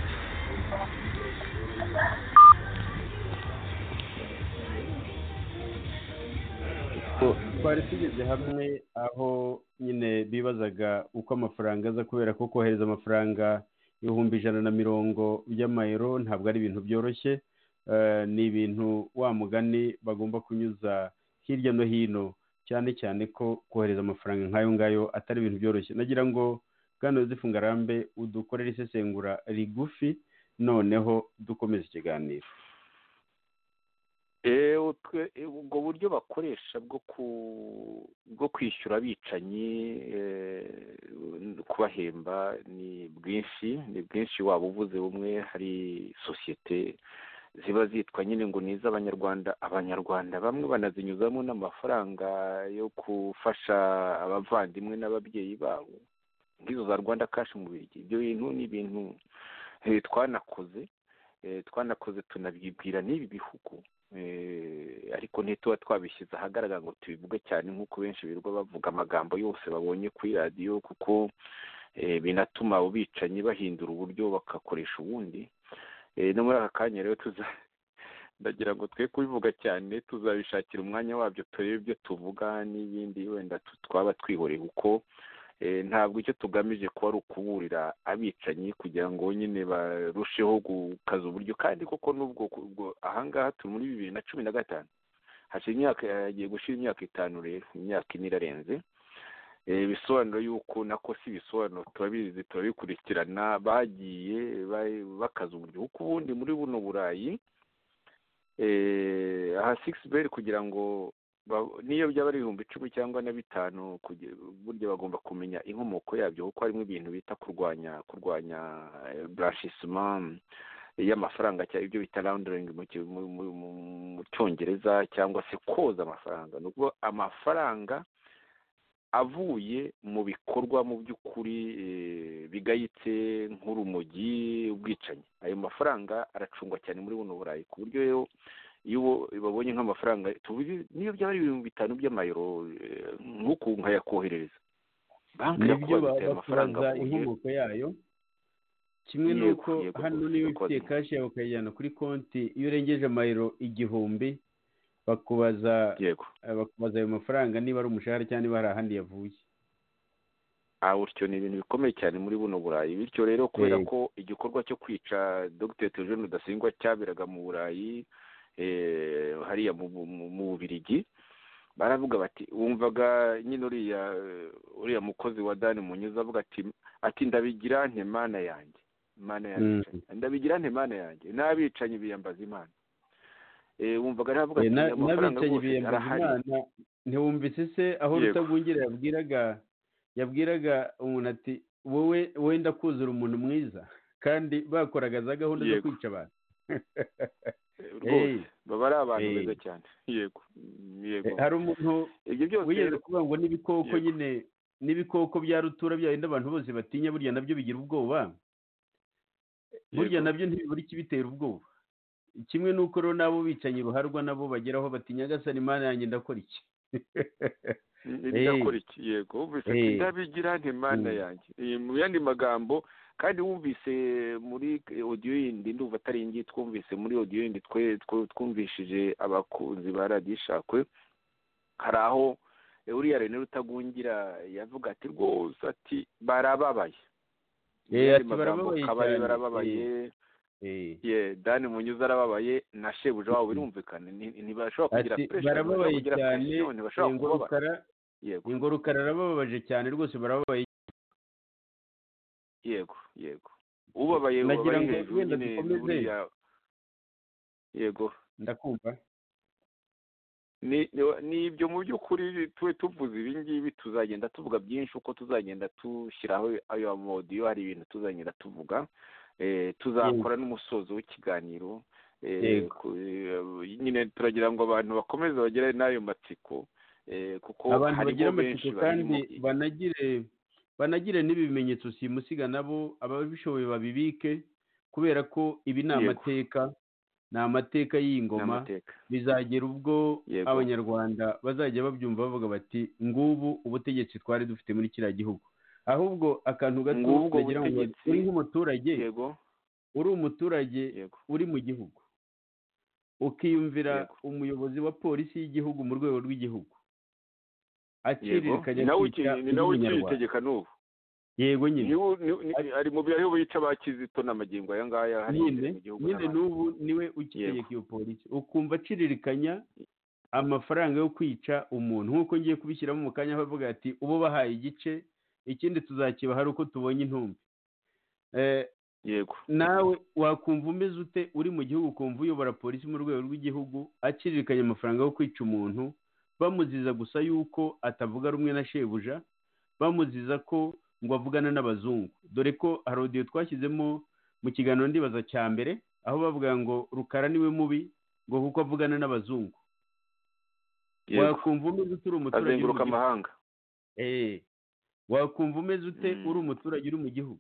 Twari tugeze hamwe aho nyine bibazaga uko amafaranga aza, kubera ko kohereza amafaranga ibihumbi ijana na mirongo by'amayero ntabwo ari ibintu byoroshye. Ni ibintu wa mugani bagomba kunyuza hirya no hino, cyane cyane ko kohereza amafaranga nk'ayo ngayo atari ibintu byoroshye. Nagira ngo Bwana Yozefu Ngarambe udukorere isesengura rigufi, noneho dukomeze ikiganiro. Eh, utwe- eh, ubwo buryo bakoresha bwo ku bwo kwishyura abicanyi, eh, kubahemba ni bwinshi ni bwinshi waba uvuze bumwe. Hari sosiyete ziba zitwa nyine ngo ni iz'abanyarwanda, abanyarwanda bamwe banazinyuzamo n'amafaranga yo gufasha abavandimwe n'ababyeyi babo, nk'izo za Rwanda Cash mu Bubiligi. Ibyo bintu ni ibintu eh, twanakoze eh, twanakoze tunabyibwira n'ibi bihugu, eh, ariko ntituba twabishyize ahagaragara ngo tubivuge cyane nk'uko benshi birirwa bavuga amagambo yose babonye kuri radiyo, kuko eh, binatuma abo bicanyi bahindura uburyo bagakoresha ubundi. Eh, no muri aka kanya rero tuza ndagira ngo twe kubivuga cyane, tuzabishakira umwanya wabyo turebe ibyo tuvuga n'ibindi wenda tu- twaba twihoreye, kuko eh, ntabwo icyo tugamije kuba ari ukuburira abicanyi kugira ngo nyine barusheho gukaza uburyo. Kandi koko n'ubwo ubwo ahangaha turi muri bibiri na cumi na gatanu, hashize imyaka, yagiye gushira imyaka itanu, rero imyaka ine irarenze. Eh, bisobanuro yuko nako si bisobanuro, turabizi turabikurikirana, bagiye ba- bakaza uburyo, kuko ubundi muri buno Burayi eh, aha six bel kugira ngo ba- niyo byaba ari ibihumbi icumi cyangwa na bitanu, kugira- burya bagomba kumenya inkomoko yabyo, kuko harimo ibintu bita kurwanya kurwanya eh, blanchissement y'amafaranga, cyangwa ibyo bita laundering mu ki- mu- mu- mu- mu cyongereza, cyangwa se koza amafaranga. Ni ukuvuga amafaranga avuye mu bikorwa mu by'ukuri eh, bigayitse nk'urumogi, ubwicanyi. Ayo mafaranga aracungwa cyane muri buno Burayi, ku buryo rero iyo ubo- babonye nk'amafaranga tuvuge niyo byaba ari ibihumbi bitanu by'amayero, eh, nk'uku nkayakoherereza banki nibyo yakubaza ayo mafaranga bakubaza avuye. inkomoko yayo, kimwe Yego, n'uko yego, hano rwose, niba bakubaza ufite kashi yawe ukayijyana kuri konti, iyo urengeje amayero igihumbi bakubaza yego. eh, bakubaza ayo mafaranga niba ari umushahara cyangwa niba hari ahandi yavuye. Ah, utyo ni ibintu bikomeye cyane muri buno Burayi. Bityo rero kubera Yego. ko igikorwa cyo kwica Dr Theogene Rudasingwa cyaberaga mu Burayi, eh, hariya mu mu- mu Bubiligi, baravuga bati, wumvaga nyine uriya uriya mukozi wa Dani Munyuza avuga ati ati ndabigira nte mana yanjye, mana yanjye, Mm. ndabigira nte mana yanjye, n'abicanyi biyambaza Imana. Eh, wumvaga aravuga Eh, ati na- amafaranga n'abicanyi rwose biyambaza arahari. Imana. Ntiwumvise se aho Yego. Rutagungira yabwiraga yabwiraga umuntu ati wowe wenda kuzura umuntu mwiza, kandi bakoraga za gahunda zo Yego. kwica abantu. Eh, rwose Eh, baba ari abantu eh. beza cyane. Yego, mm, yego. Eh, hari umuntu Ibyo byose wigeze rero kuvuga ngo n'ibikoko Yego. nyine n'ibikoko bya rutura bya bindi abantu bose batinya, burya nabyo bigira ubwoba, burya Yego. nabyo ntibibura ikibitera ubwoba. Kimwe n'uko rero n'abo bicanyi ruharwa nabo bageraho batinya, agasana Imana yanjye ndakora iki. ndakora iki? Yego, wumvise ati Eh. ndabigira nte mana Mm. yanjye. Eh, mu yandi magambo, kandi wumvise muri audio yindi, ndumva atari iyi ngiyi twumvise muri audio yindi twe twe- twumvishije abakunzi ba radiyo ishakwe, hari aho eh, uriya Rene Rutagungira yavuga ati rwose ati barababaye. Mu Eh, yandi ati magambo, barababaye Kabare cyane. barababaye, Eh, ye Dani Munyuza arababaye, na shebuja wabo birumvikana, ni- ntibashobora kugira ati pressure, barababaye kugira cyane. pressure, ntibashobora ngo kubabara. rukara Yego, ngo rukara arababaje cyane rwose, barababaye. yego, yego. Ubabaye Nagira ubabaye ngo hejuru wenda nyine dukomeze. buriya. Yego. Ndakumva. ni ni- ni ibyo mu by'ukuri tube tuvuze ibi ngibi, tuzagenda tuvuga byinshi uko tuzagenda dushyiraho ayo modiyo, hari ibintu tuzagenda tuvuga. Eh, tuzakora n'umusozo w'ikiganiro. Eh, Yego. ku- eh, nyine turagira ngo abantu bakomeze bagire n'ayo matsiko, eh, kuko Abantu harimo bagira benshi amatsiko barimo kandi banagire banagire n'ibimenyetso simusiga, nabo ababishoboye babibike, kubera ko ibi ni Yego. amateka, ni amateka y'ingoma. n'amateka. Bizagera ubwo Yego. abanyarwanda bazajya babyumva bavuga bati ngubu ubutegetsi twari dufite muri kiriya gihugu. Ahubwo akantu gato Ngubwo nagira ngo butegetsi. uri nk'umuturage, Yego, uri umuturage yego, uri mu gihugu, ukiyumvira Yego. umuyobozi wa polisi y'igihugu mu rwego rw'igihugu yego. akiririkanya Ni nawe kwica uki- ni nawe undi munyarwanda. ukiyitegeka n'ubu. Yego nyine. Niwe- ni- ni- ari mu biraho bica ba Kizito n'amagingo aya ngaya hari nyine mu gihugu nyine n'abandi. n'ubu niwe ukitegeka iyo polisi, ukumva aciririkanya amafaranga yo kwica umuntu, nk'uko ngiye kubishyiramo mu kanya, bavuga ati ubo bahaye igice, ikindi tuzakibaha ari uko tubonye intumbi. Eh, yego nawe wakumva umeze ute uri mu gihugu ukumva uyobora polisi mu rwego rw'igihugu akiririkanya amafaranga yo kwica umuntu bamuziza gusa yuko atavuga rumwe na shebuja, bamuziza ko ngo avugana n'abazungu, dore ko hari audio twashyizemo mu kiganiro ndibaza cya mbere aho bavuga ngo Rukara niwe mubi ngo kuko avugana n'abazungu. Wakumva umeze ute uri umuturage azenguruka amahanga? eh wakumva umeze ute uri umuturage uri mu gihugu?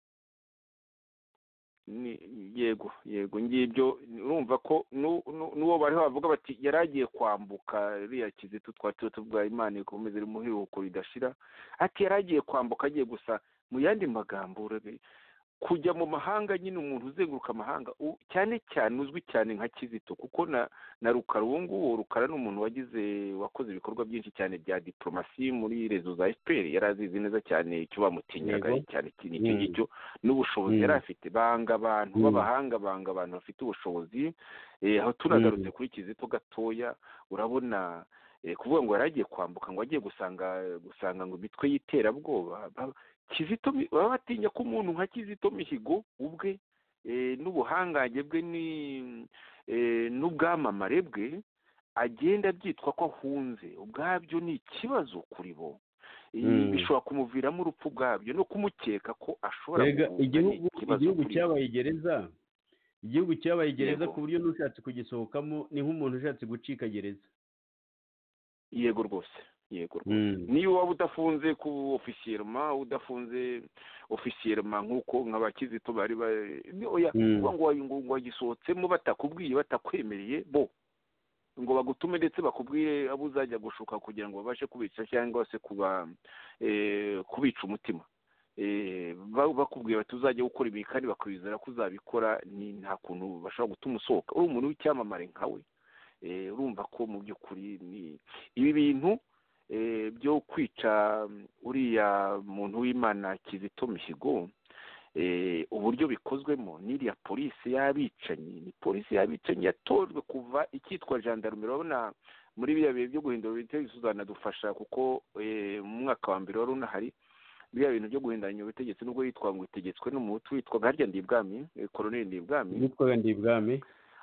Ni yego yego ngibyo urumva ko n'uwo bariho bavuga bati yaragiye kwambuka riya Kizito twatse tuvuga Imana ikomeze iri muhiruko ridashira, ati yaragiye kwambuka agiye gusa mu yandi magambo kujya mu mahanga, nyine umuntu uzenguruka amahanga cyane cyane uzwi cyane nka Kizito, kuko na na Rukara uwo nguwo Rukara ni umuntu wagize wakoze ibikorwa byinshi cyane bya diplomasi muri rezo za F P R, yari azizi neza cyane icyo bamutinyaga cyane kintu icyo ngicyo n'ubushobozi yari afite, banga abantu b'abahanga, banga abantu bafite ubushobozi. Aho tunagarutse kuri Kizito gatoya, urabona kuvuga ngo yaragiye kwambuka ngo agiye gusanga gusanga ngo imitwe y'iterabwoba. Kizito baba batinya ko umuntu nka Kizito Mihigo ubwe n'ubuhangange bwe n'ubwamamare bwe agenda byitwa ko ahunze, ubwabyo ni ikibazo kuri bo, bishobora kumuviramo urupfu bwabyo no kumukeka ko ashobora igihugu igihugu cyabaye gereza igihugu cyabaye gereza ku buryo n'ushatse kugisohokamo ni nk'umuntu ushatse gucika gereza. Yego rwose yego niyo waba udafunze ku ofisiyerema udafunze ofisiyerema nk'uko nk'abakizito bari oya ngo ngo wagisohotsemo batakubwiye batakwemereye bo ngo bagutume ndetse bakubwiye abo uzajya gushuka kugira ngo babashe kubica cyangwa se kuba kubica umutima, bakubwiye bati uzajya gukora ibi kandi bakwizera ko uzabikora, ni nta kuntu bashobora gutuma usohoka uri umuntu w'icyamamare nkawe. Urumva ko mu by'ukuri ni ibi bintu byo kwica uriya muntu w'Imana Kizito Mihigo, uburyo bikozwemo n'iriya polisi y'abicanyi, ni polisi y'abicanyi yatojwe kuva ikitwa gendarmerie. Urabona muri biriya bihe byo guhindura ubutegetsi uzanadufasha kuko mu mwaka wa mbere wari unahari biriya bintu byo guhindanya ubutegetsi, nubwo yitwa ngo itegetswe n'umuhutu witwaga harya Ndibwami, Colonel Ndibwami yitwaga Ndibwami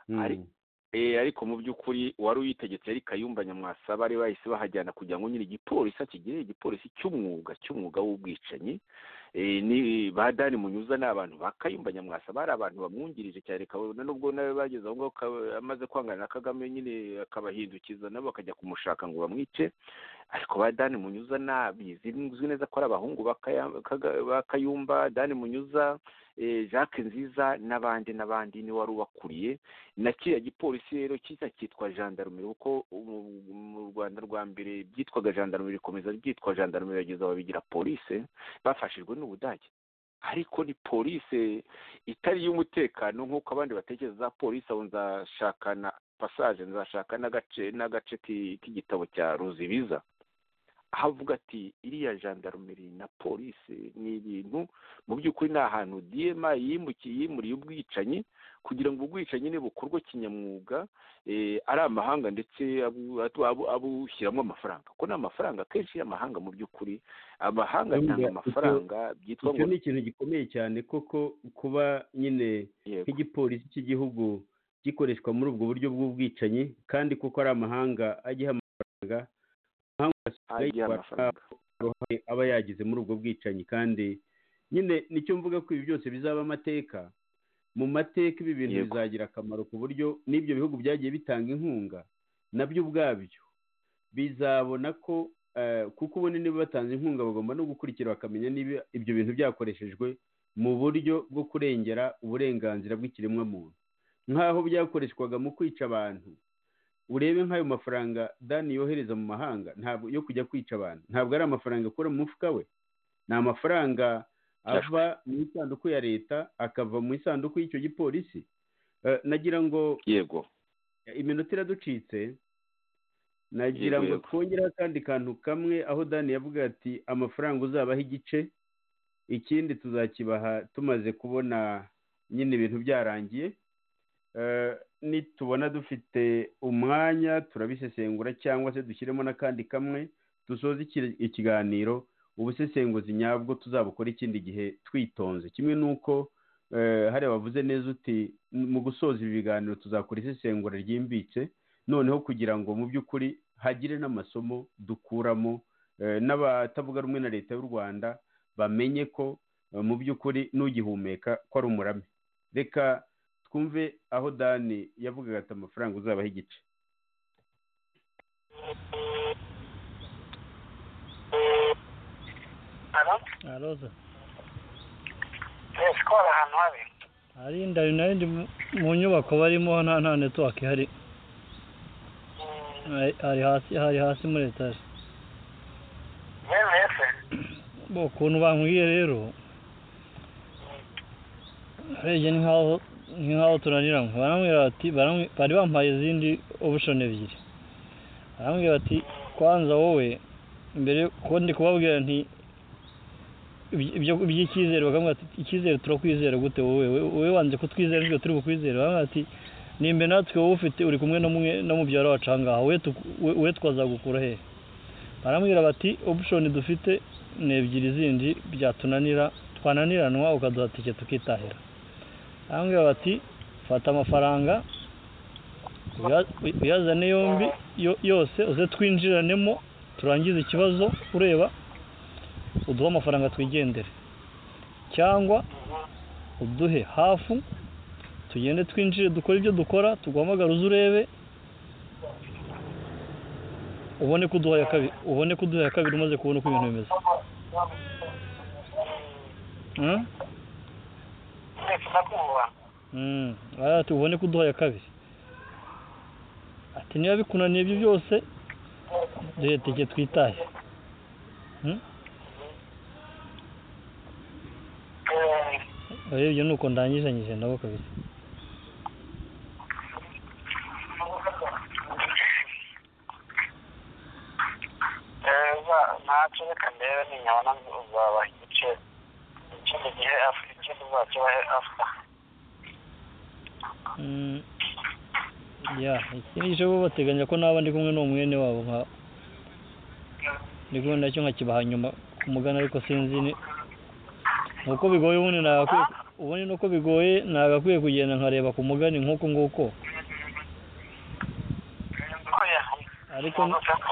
ariko mu by'ukuri wari uyitegetse yari Kayumba Nyamwasa, bari bahise bahajyana kugira ngo nyine igipolisi akigire igipolisi cy'umwuga cy'umwuga w'ubwicanyi. Ni ba Dani Munyuza n'abantu ba Kayumba Nyamwasa bari abantu bamwungirije cyane, kabona nubwo nawe bageze aho ngaho amaze kwangana na Kagame nyine akabahindukiza nabo bakajya kumushaka ngo bamwice, ariko ba Dani Munyuza nabizi bizwi neza ko ari abahungu ba Kayumba, Dani Munyuza, Jacques Nziza n'abandi n'abandi ni wari ubakuriye. Na kiriya gipolisi rero kiza cyitwa gendarmerie, kuko mu Rwanda rwa mbere byitwaga gendarmerie bikomeza byitwa gendarmerie bageza babigira polisi bafashijwe n'Ubudage, ariko ni polisi itari y'umutekano nk'uko abandi batekereza za polisi. Aho nzashakana passage nzashaka n'agace n'agace k'igitabo cya Ruzibiza ahavuga ati iriya gendarmerie na polisi ni ibintu mu by'ukuri ni ahantu D M A yimukiye yimuriye ubwicanyi kugira ngo ubwicanyi ne bukorwe kinyamwuga, ari amahanga ndetse abushyiramo amafaranga, kuko ni amafaranga kenshi y'amahanga. Mu by'ukuri amahanga atanga amafaranga, byitwa ngo ni ikintu gikomeye cyane koko kuba nyine nk'igipolisi cy'igihugu gikoreshwa muri ubwo buryo bw'ubwicanyi, kandi kuko ari amahanga agiha amafaranga aba yagize muri ubwo bwicanyi. Kandi nyine nicyo mvuga ko ibi byose bizaba amateka, mu mateka ibi bintu bizagira akamaro ku buryo n'ibyo bihugu byagiye bitanga inkunga nabyo ubwabyo bizabona ko kuko ubundi niba batanze inkunga bagomba no gukurikira bakamenya niba ibyo bintu byakoreshejwe mu buryo bwo kurengera uburenganzira bw'ikiremwamuntu, nk'aho byakoreshwaga mu kwica abantu. Urebe nk'ayo mafaranga Dani yohereza mu mahanga ntabwo yo kujya kwica abantu, ntabwo ari amafaranga akora mu mufuka we, ni amafaranga ava mu isanduku ya leta akava mu isanduku y'icyo gipolisi. Nagira ngo yego iminota iraducitse, nagira ngo twongere akandi kantu kamwe aho Dani yavuga ati amafaranga uzabaha igice, ikindi tuzakibaha tumaze kubona nyine ibintu byarangiye. Nitubona dufite umwanya turabisesengura cyangwa se dushyiremo n'akandi kamwe dusoza ikiganiro. Ubusesenguzi nyabwo tuzabukora ikindi gihe twitonze, kimwe n'uko hariya wavuze neza uti mu gusoza ibi biganiro tuzakora isesengura ryimbitse noneho kugira ngo mu by'ukuri hagire n'amasomo dukuramo n'abatavuga rumwe na leta y'u Rwanda bamenye ko mu by'ukuri n'ugihumeka ko ari umurame. Reka twumve aho Dani yavugaga ati amafaranga uzabaho igice. Alo se. Yes, ko ari ahantu habi. Ari ndari nari mu nyubako barimo nta nta network ihari. Ari hasi hari hasi muri etage. Yes. Bo kuntu bambwiye rero. Reje ni nkaho ni nkaho tunaniranywe. Barambwira ati bari bampaye izindi option ebyiri. Barambwira ati kwanza wowe mbere ko ndi kubabwira nti ibyo by'icyizere bakamwe ati icyizere turakwizera gute wowe wowe wanze kutwizera nibyo turi bukwizera. Barambwira ati nimbe natwe wowe ufite uri kumwe no mwe no mubyara wacanga wowe wowe twazagukura he. Barambwira bati option dufite ne ebyiri zindi byatunanira twananiranwa ukaduha tike tukitahira. Barambwira bati fata amafaranga uyazane yombi yose uze twinjiranemo turangize ikibazo ureba uduha amafaranga twigendere cyangwa uduhe hafu tugende twinjire dukora ibyo dukora tuguhamagara uze urebe ubone kuduha ya kabiri ubone kuduha ya kabiri umaze kubona uko ibintu bimeze. Hmm? Hmm, ati ubone kuduha ya kabiri. Ati niba bikunaniye ibyo byose duheteke twitaye. Hmm? Oye ibyo nuko ndangizanyije nabo kabisa. ntacyo reka ndebe ninyabona uzabaha igice ikindi gihe ikindi uzakibahe afuta. Ya ikindi gice bo bateganya ko naba ndi kumwe n'umwene wabo nka ndi kumwe nacyo nkakibaha nyuma kumugana ariko sinzi ni uko bigoye ubundi nagakwiye ubundi nuko bigoye nagakwiye kugenda nkareba ku mugani nk'uko nguko. Ariko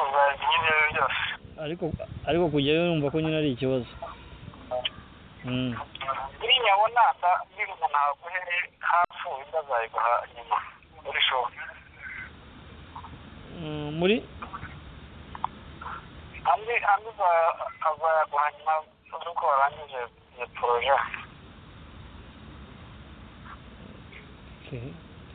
ariko ariko kujyayo yumva ko nyine ari ikibazo. Mm. Iri nyabona nda biri umuntu aguhere hafu indazayiguha nyuma uri show. Mm, muri andi andi za azayaguha nyuma uko warangije iyo proje. Okay.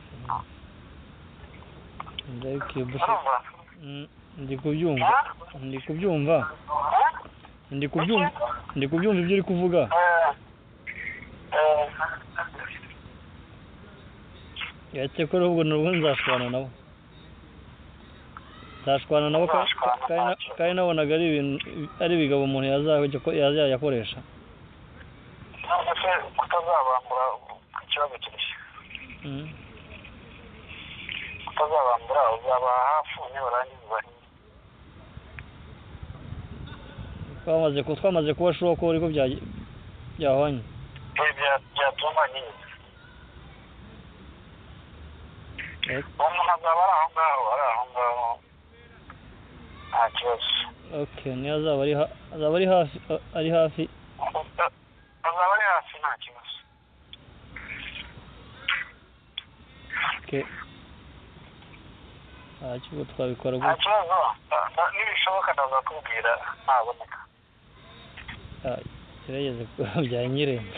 Ndake buso. Mm. Ndi kubyumva ndi kubyumva ndi kubyumva ndi kubyumva ibyo uri kuvuga. Yace ko rubwo n'ubwo nzashwana nabo nzashwana nabo kandi nabonaga ari ibintu ari bigabo umuntu yazaje ko yazayakoresha. Nase kutazabambura ikibazo kirishye. Mm. Kutazabambura uzaba hafu nibarangiza. Twamaze ko twamaze kuba shuwa ko ariko bya byahwanye. Bya byatuma nyine. Eh. Umuntu azaba ari aho ngaho ari aho ngaho. Nta kibazo. Okay, ni azaba ari azaba ari hafi ari hafi. Azaba ari hafi nta kibazo. Okay. Ah, cyo twabikora gutya. Nta kibazo. Nibishoboka ndazakubwira ntaboneka. Ah, kirageze bya nyirenga.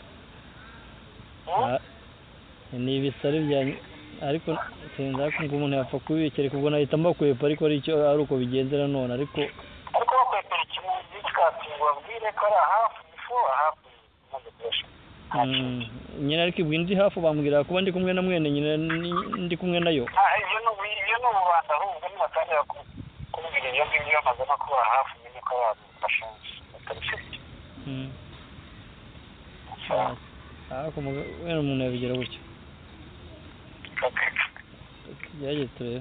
Ah, ni ibisari bya ariko sinza ko umuntu yapfa kubikere kubwo nahita mbakwepa ariko ari cyo ari uko bigendera none ariko ariko bakwepera ikintu gikatingwa bwire ko ari hafi before hafi mu depression. Mm, nyine ariko ibwindi hafi bambwira kuba ndi kumwe na mwene nyine ndi kumwe nayo. Ah, iyo no iyo no banda ahubwo ni batanga kubwira iyo ngibyo amaze no kuba hafi nyine ko yabafasha. Mm. Ah, como bueno umuntu yabigira gutyo. Okay. Yaje tureba.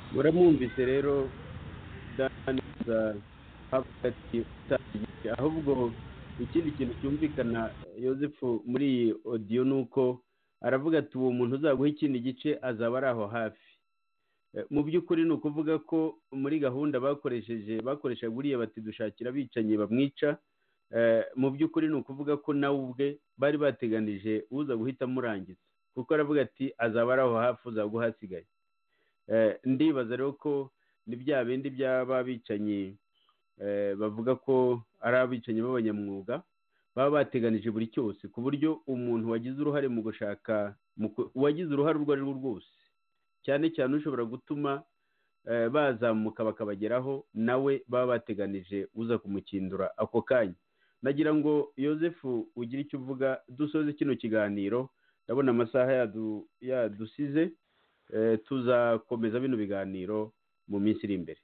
muramwumvise rero daniza hagati ahubwo ikindi kintu cyumvikana Yosefu muri iyi audio nuko aravuga ati uwo muntu uzaguha ikindi gice azaba ari aho hafi. Mu by'ukuri ni ukuvuga ko muri gahunda bakoresheje bakoresha buriya bati dushakira abicanyi bamwica. Mu by'ukuri ni ukuvuga ko nawe ubwe bari bateganije uza guhita amurangiza kuko aravuga ati azaba ari aho hafi uzaguha hasigaye. Ndibaza rero ko ni bya bindi by'aba bicanyi bavuga ko ari abicanyi b'abanyamwuga baba bateganije buri cyose ku buryo umuntu wagize uruhare mu gushaka wagize uruhare urwo ari rwo rwose cyane cyane ushobora gutuma bazamuka bakabageraho nawe baba bateganije uza kumukindura ako kanya. Nagira ngo Yosefu ugire icyo uvuga dusoze kino kiganiro, ndabona amasaha yadusize, tuzakomeza bino biganiro mu minsi iri imbere.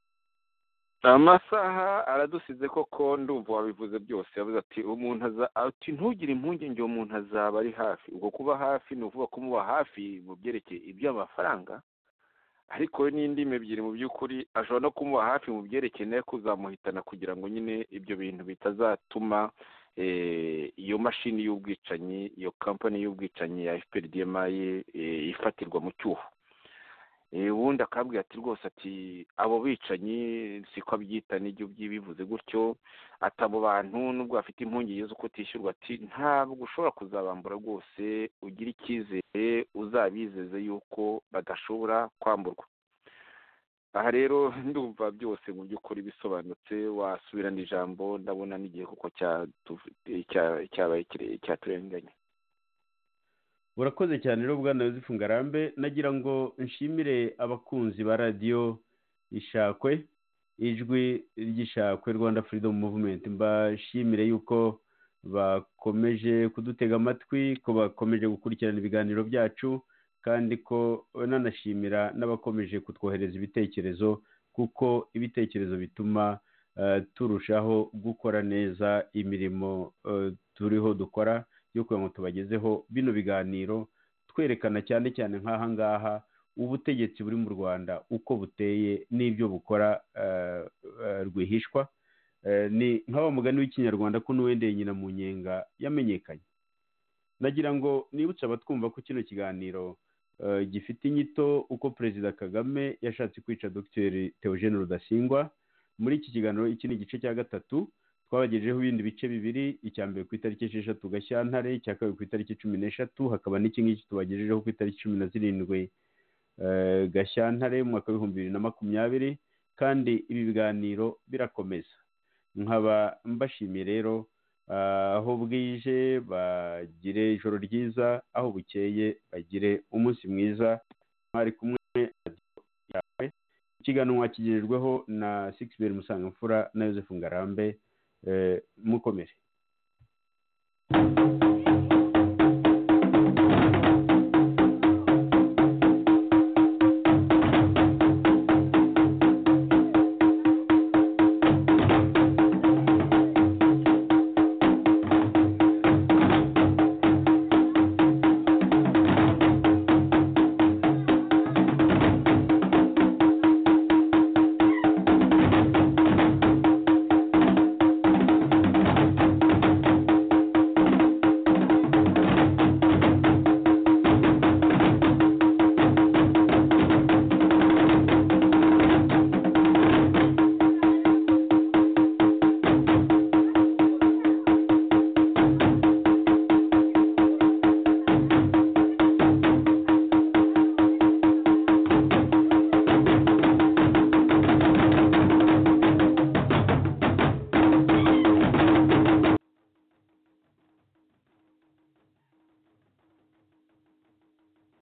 Amasaha aradusize koko, ndumva wabivuze byose. Yavuze ati umuntu aza ati ntugire impungenge, umuntu azaba ari hafi. Ubwo kuba hafi ni ukuvuga ko muba hafi mu byerekeye iby'amafaranga, ariko n'indimi ebyiri mu by'ukuri ashobora no kumuba hafi mu byerekeye nayo kuzamuhitana kugira ngo nyine ibyo bintu bitazatuma iyo mashini y'ubwicanyi, iyo kampani y'ubwicanyi ya F P R D M I ifatirwa mu cyuho. Ubundi akabwira ati rwose ati abo bicanyi siko abyita n'ibyo bivuze gutyo, ati abo bantu nubwo bafite impungenge zo kutishyurwa ati ntabwo ushobora kuzabambura rwose, ugira icyizere uzabizeze yuko badashobora kwamburwa. Aha rero ndumva byose mu by'ukuri bisobanutse, wasubirana ijambo, ndabona n'igihe kuko cyabaye cyaturenganye. Urakoze cyane rero bwana Yosefu Ngarambe. Nagira ngo nshimire abakunzi ba radiyo Ishakwe, ijwi ry'Ishakwe, Rwanda Freedom Movement, mbashimire yuko bakomeje kudutega amatwi, ko bakomeje gukurikirana ibiganiro byacu, kandi ko nanashimira n'abakomeje kutwohereza ibitekerezo, kuko ibitekerezo bituma turushaho gukora neza imirimo turiho dukora yo kugira ngo tubagezeho bino biganiro, twerekana cyane cyane nk'aha ngaha ubutegetsi buri mu Rwanda uko buteye n'ibyo bukora rwihishwa. Ni nk'aba mugani w'ikinyarwanda ko n'uwendeye nyina mu nyenga yamenyekanye. Nagira ngo nibutse abatwumva ko kino kiganiro gifite inyito uko Perezida Kagame yashatse kwica Dr Theogene Rudasingwa. Muri iki kiganiro, iki ni igice cya gatatu, twabagejejeho ibindi bice bibiri, icya mbere ku itariki esheshatu Gashyantare, icya kabiri ku itariki cumi n'eshatu, hakaba n'iki ngiki tubagejejeho ku itariki cumi na zirindwi Gashyantare mu mwaka w'ibihumbi bibiri na makumyabiri, kandi ibi biganiro birakomeza. Nkaba mbashimiye rero, aho bwije bagire ijoro ryiza, aho bukeye bagire umunsi mwiza. Mwari kumwe yawe, ikiganiro kigererwaho na Sixbert Musangamfura na Yosefu Ngarambe. Mukomere.